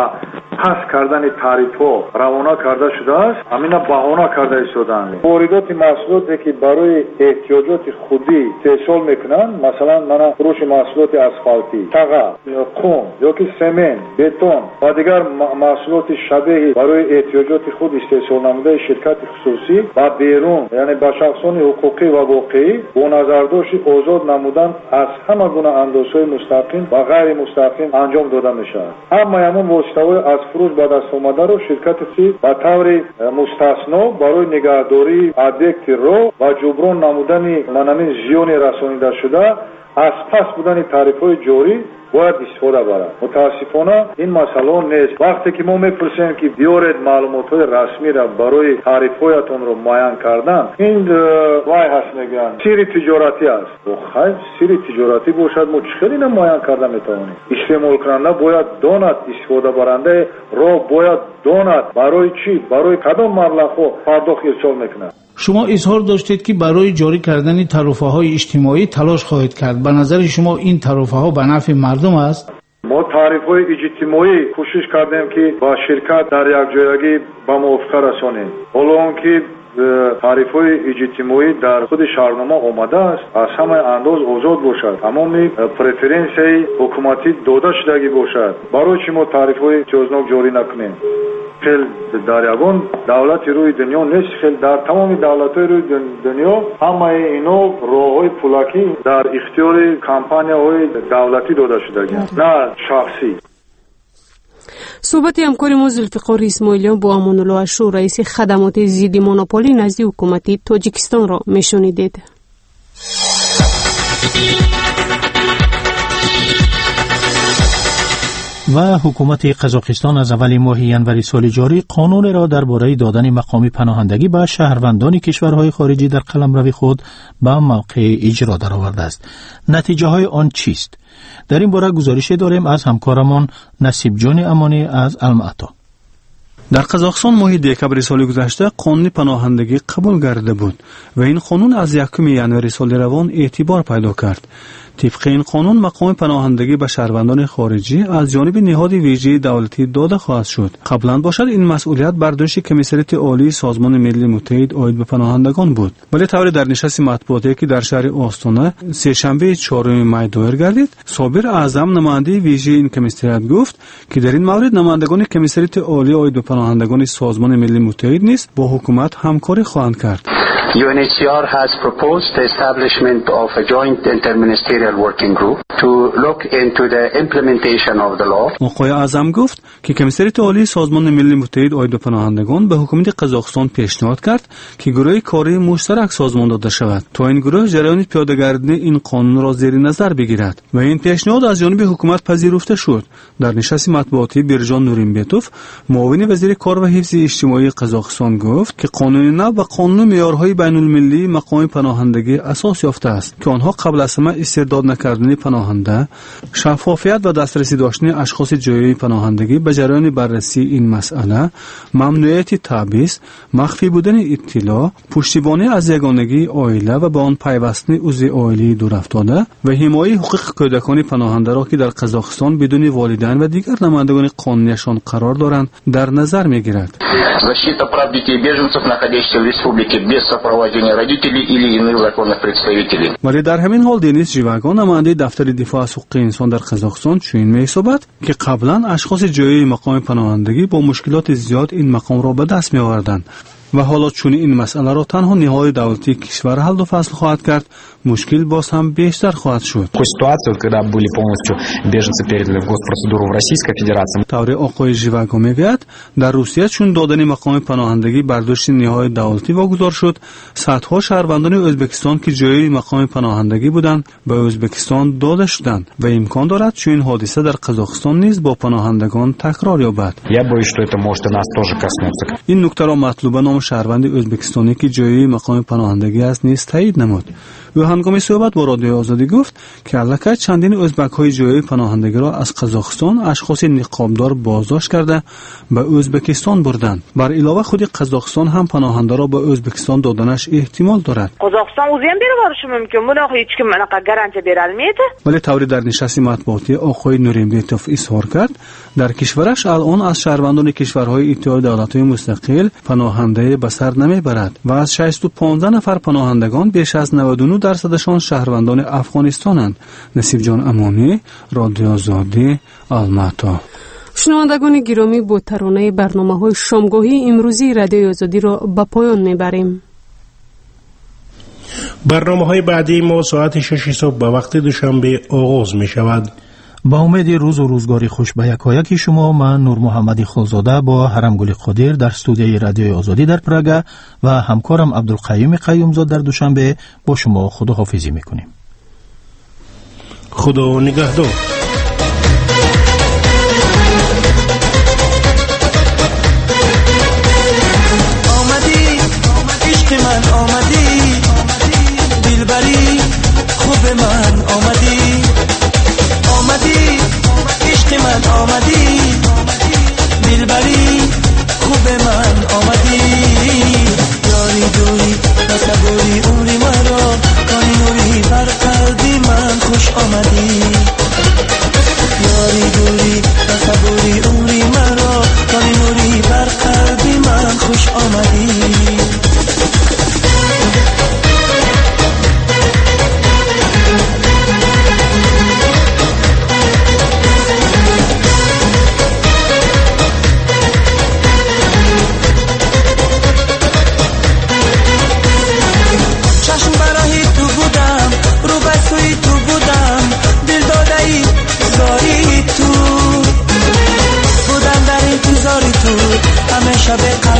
پس کردن تعریف‌ها روانه کرده شده است. همینا بهانه کرده ایستادند. واردات محصولاتی که برای احتیاجات خودی استحصال میکنن، مثلا من فروش محصولات اسفالتی، تاغ، قم یا که سمنت، بتون و دیگر محصولات شبیه برای احتیاجات خود استحصال نموده شرکت خصوصی و بیرون، یعنی با شخصان حقوقی و واقعی با نظرداشت آزاد نمودن از همه گونه اندازه‌های مستقیم و غیر مستقیم انجام داده میشه. اما همون واسطه‌های از فروش به دست آمده رو شرکت سی به طور مستثنا برای نگهداری ابیکت رو و جبران نمودن منامین زیان رسانیده شده از پس بودن تعریف‌های جاری باید استفاده برد. متاسفانه این مسئله نیست. وقتی که ما میپرسیم که بیارید معلومات‌های رسمی را برای تعریف‌هایتون رو معین کردن، این وای هست میگن سیر تجارتی است. خیر سیر تجارتی باشد ما چخیلی معین کرده میتوانیم. استعمال کننده باید داند، استفاده برنده را باید داند برای چی، برای کدام مبلغ‌ها پرداخت ارسال میکنه. شما اظهار داشتید که برای جاری کردن تعرفه‌های اجتماعی تلاش خواهید کرد. به نظر شما این تعرفه‌ها به نفع مردم است؟ ما تعریف‌های اجتماعی کوشش کردیم که با شرکت در یک جایگی به موافقه رسانیم. حالا آنکه تعریف‌های اجتماعی در خود شهرنامه آمده است از همه انداز آزاد باشد، تمام پرفرنس حکومتی داده شدگی باشد، برای چی ما تعریف‌های امتیازناک جاری نکنیم؟ خیلی در یگان دولت روی دنیا نیست، خیلی در تمام دولت‌های روی دنیا همه اینا راه‌های پولکی در اختیار کمپانی‌های دولتی داده شده، نه شخصی. صحبت همکار ما ذوالفقار اسماعیلیان با امان الله اشرو رئیس خدمات ضد مونوپولی نزد حکومتی تاجیکستان را میشنیدید. و حکومت قزاقستان از اول ماه ینوری سال جاری قانون را درباره دادن مقام پناهندگی به شهروندان کشورهای خارجی در قلمرو خود به موقع اجرا درآورده است. نتیجه های آن چیست؟ در این باره گزارش داریم از همکارمان نصیب جان امانی از المعطا. در قزاقستان ماه دکبر سال گذشته قانون پناهندگی قبول گردیده بود و این قانون از 1 ینوری سال روان اعتبار پیدا کرد. طبق این قانون مقام پناهندگی به شهروندان خارجی از جانب نهاد ویژه دولتی داده خواهد شد. قبلا باشد این مسئولیت بر دوش کمیسریت عالی سازمان ملل متحد عاید به پناهندگان بود، ولی طور در نشست مطبوعاتی که در شهر آستانه سه‌شنبه 4 می دایر گردید، صابر اعظم نماینده ویژه این کمیسریت گفت که در این مورد نمایندگان کمیسریت عالی عاید به پناهندگان سازمان ملل متحد نیز با حکومت همکاری خواهند کرد. UNHCR has proposed the establishment of a joint interministerial working group to look into the implementation of the law. آقای اعظم گفت که کمیسریت عالی سازمان ملل متحد عاید به پناهندگان به حکومت قزاقستان پیشنهاد کرد که گروه کاری مشترک سازمان داده شود تا این گروه جریان پیاده‌گردی این قانون را زیر نظر بگیرد و این پیشنهاد از جانب حکومت پذیرفته شد. در نشست مطبوعاتی بیرجان نورینبتوف معاون وزیر کار و حفظ اجتماعی قزاقستان گفت که قانون نو و قانون معیارهای بین المللی مقام پناهندگی اساس یافته است که آنها قبل از همه استرداد نکردن پناهنده، شفافیت و دسترسی داشتن اشخاص جایی پناهندگی به جریان بررسی این مسئله، ممنوعیت تبعیض، مخفی بودن اطلاع، پشتیبانی از یگانگی عائله و به آن پیوستن عضو عائله دورافتاده و حمایت حقوق کودکان پناهنده را که در قزاقستان بدون والدین و دیگر نمایندگان قانونیشان قرار دارند در نظر می‌گیرد. Защита прав детей беженцев, находящихся в республике без сопровождения родителей или иных законных представителей. ولی در همین حال دنیس ژیواگان نماینده دفتر دفاع از حقوق انسان در قزاقستان چنین می‌حسابد که قبلا اشخاص جایی مقام پناهندگی با مشکلات زیاد این مقام را به دست می‌آوردند و حالا چون این مسئله را تنها نهاد دولتی کشور حل و فصل خواهد کرد، مشکل باز هم بیشتر خواهد شد. طور آقای ژیواگا میگوید در روسیه چون دادن مقام پناهندگی بر دوش نهاد دولتی واگذار شد، صدها شهروندان ازبکستان که جای مقام پناهندگی بودند به ازبکستان داده شدند و امکان دارد چون این حادثه در قزاقستان نیز با پناهندگان تکرار یابد. این نکته را مطلوب نام شهروند ازبکستانی که جایی مقام پناهندگی است نیز تایید نمود. او هنگام صحبت با رادیو آزادی گفت که الکی چندین ازبک‌های جویای پناهندگی را از قزاقستان اشخاص نقابدار بازداشت کرده به ازبکستان بردند. بر علاوه خود قزاقستان هم پناهنده را به ازبکستان دادنش احتمال دارد. Qozog'iston o'zi ham berib borishi mumkin. Buni hech kim anaqa garantiya bera olmaydi. ولی طوری در نشست مطبوعاتی آقای نوریمبیتوف اظهار کرد در کشورش الان از شهروندان کشورهای اتحاد دولت‌های مستقل پناهنده به سر نمیبرد و از 615 نفر پناهندگان بیش از 99% شهروندان افغانستانند. نصیب جان امانی، رادیو آزادی، آلماتا. شنوندگان گرامی، با ترانه برنامه‌های شامگاهی امروزی رادیو آزادی را به پایان میبریم. برنامه‌های بعدی ما ساعت 6 صبح به وقت دوشنبه آغاز می شود. با امید روز و روزگاری خوش به یکایک شما، من نور محمدی خالزاده با حرمگل قادر در استودیوی رادیوی آزادی در پراگ و همکارم عبدالقیوم قیومزاد در دوشنبه با شما خداحافظی میکنیم. خدا نگهدار. همیشه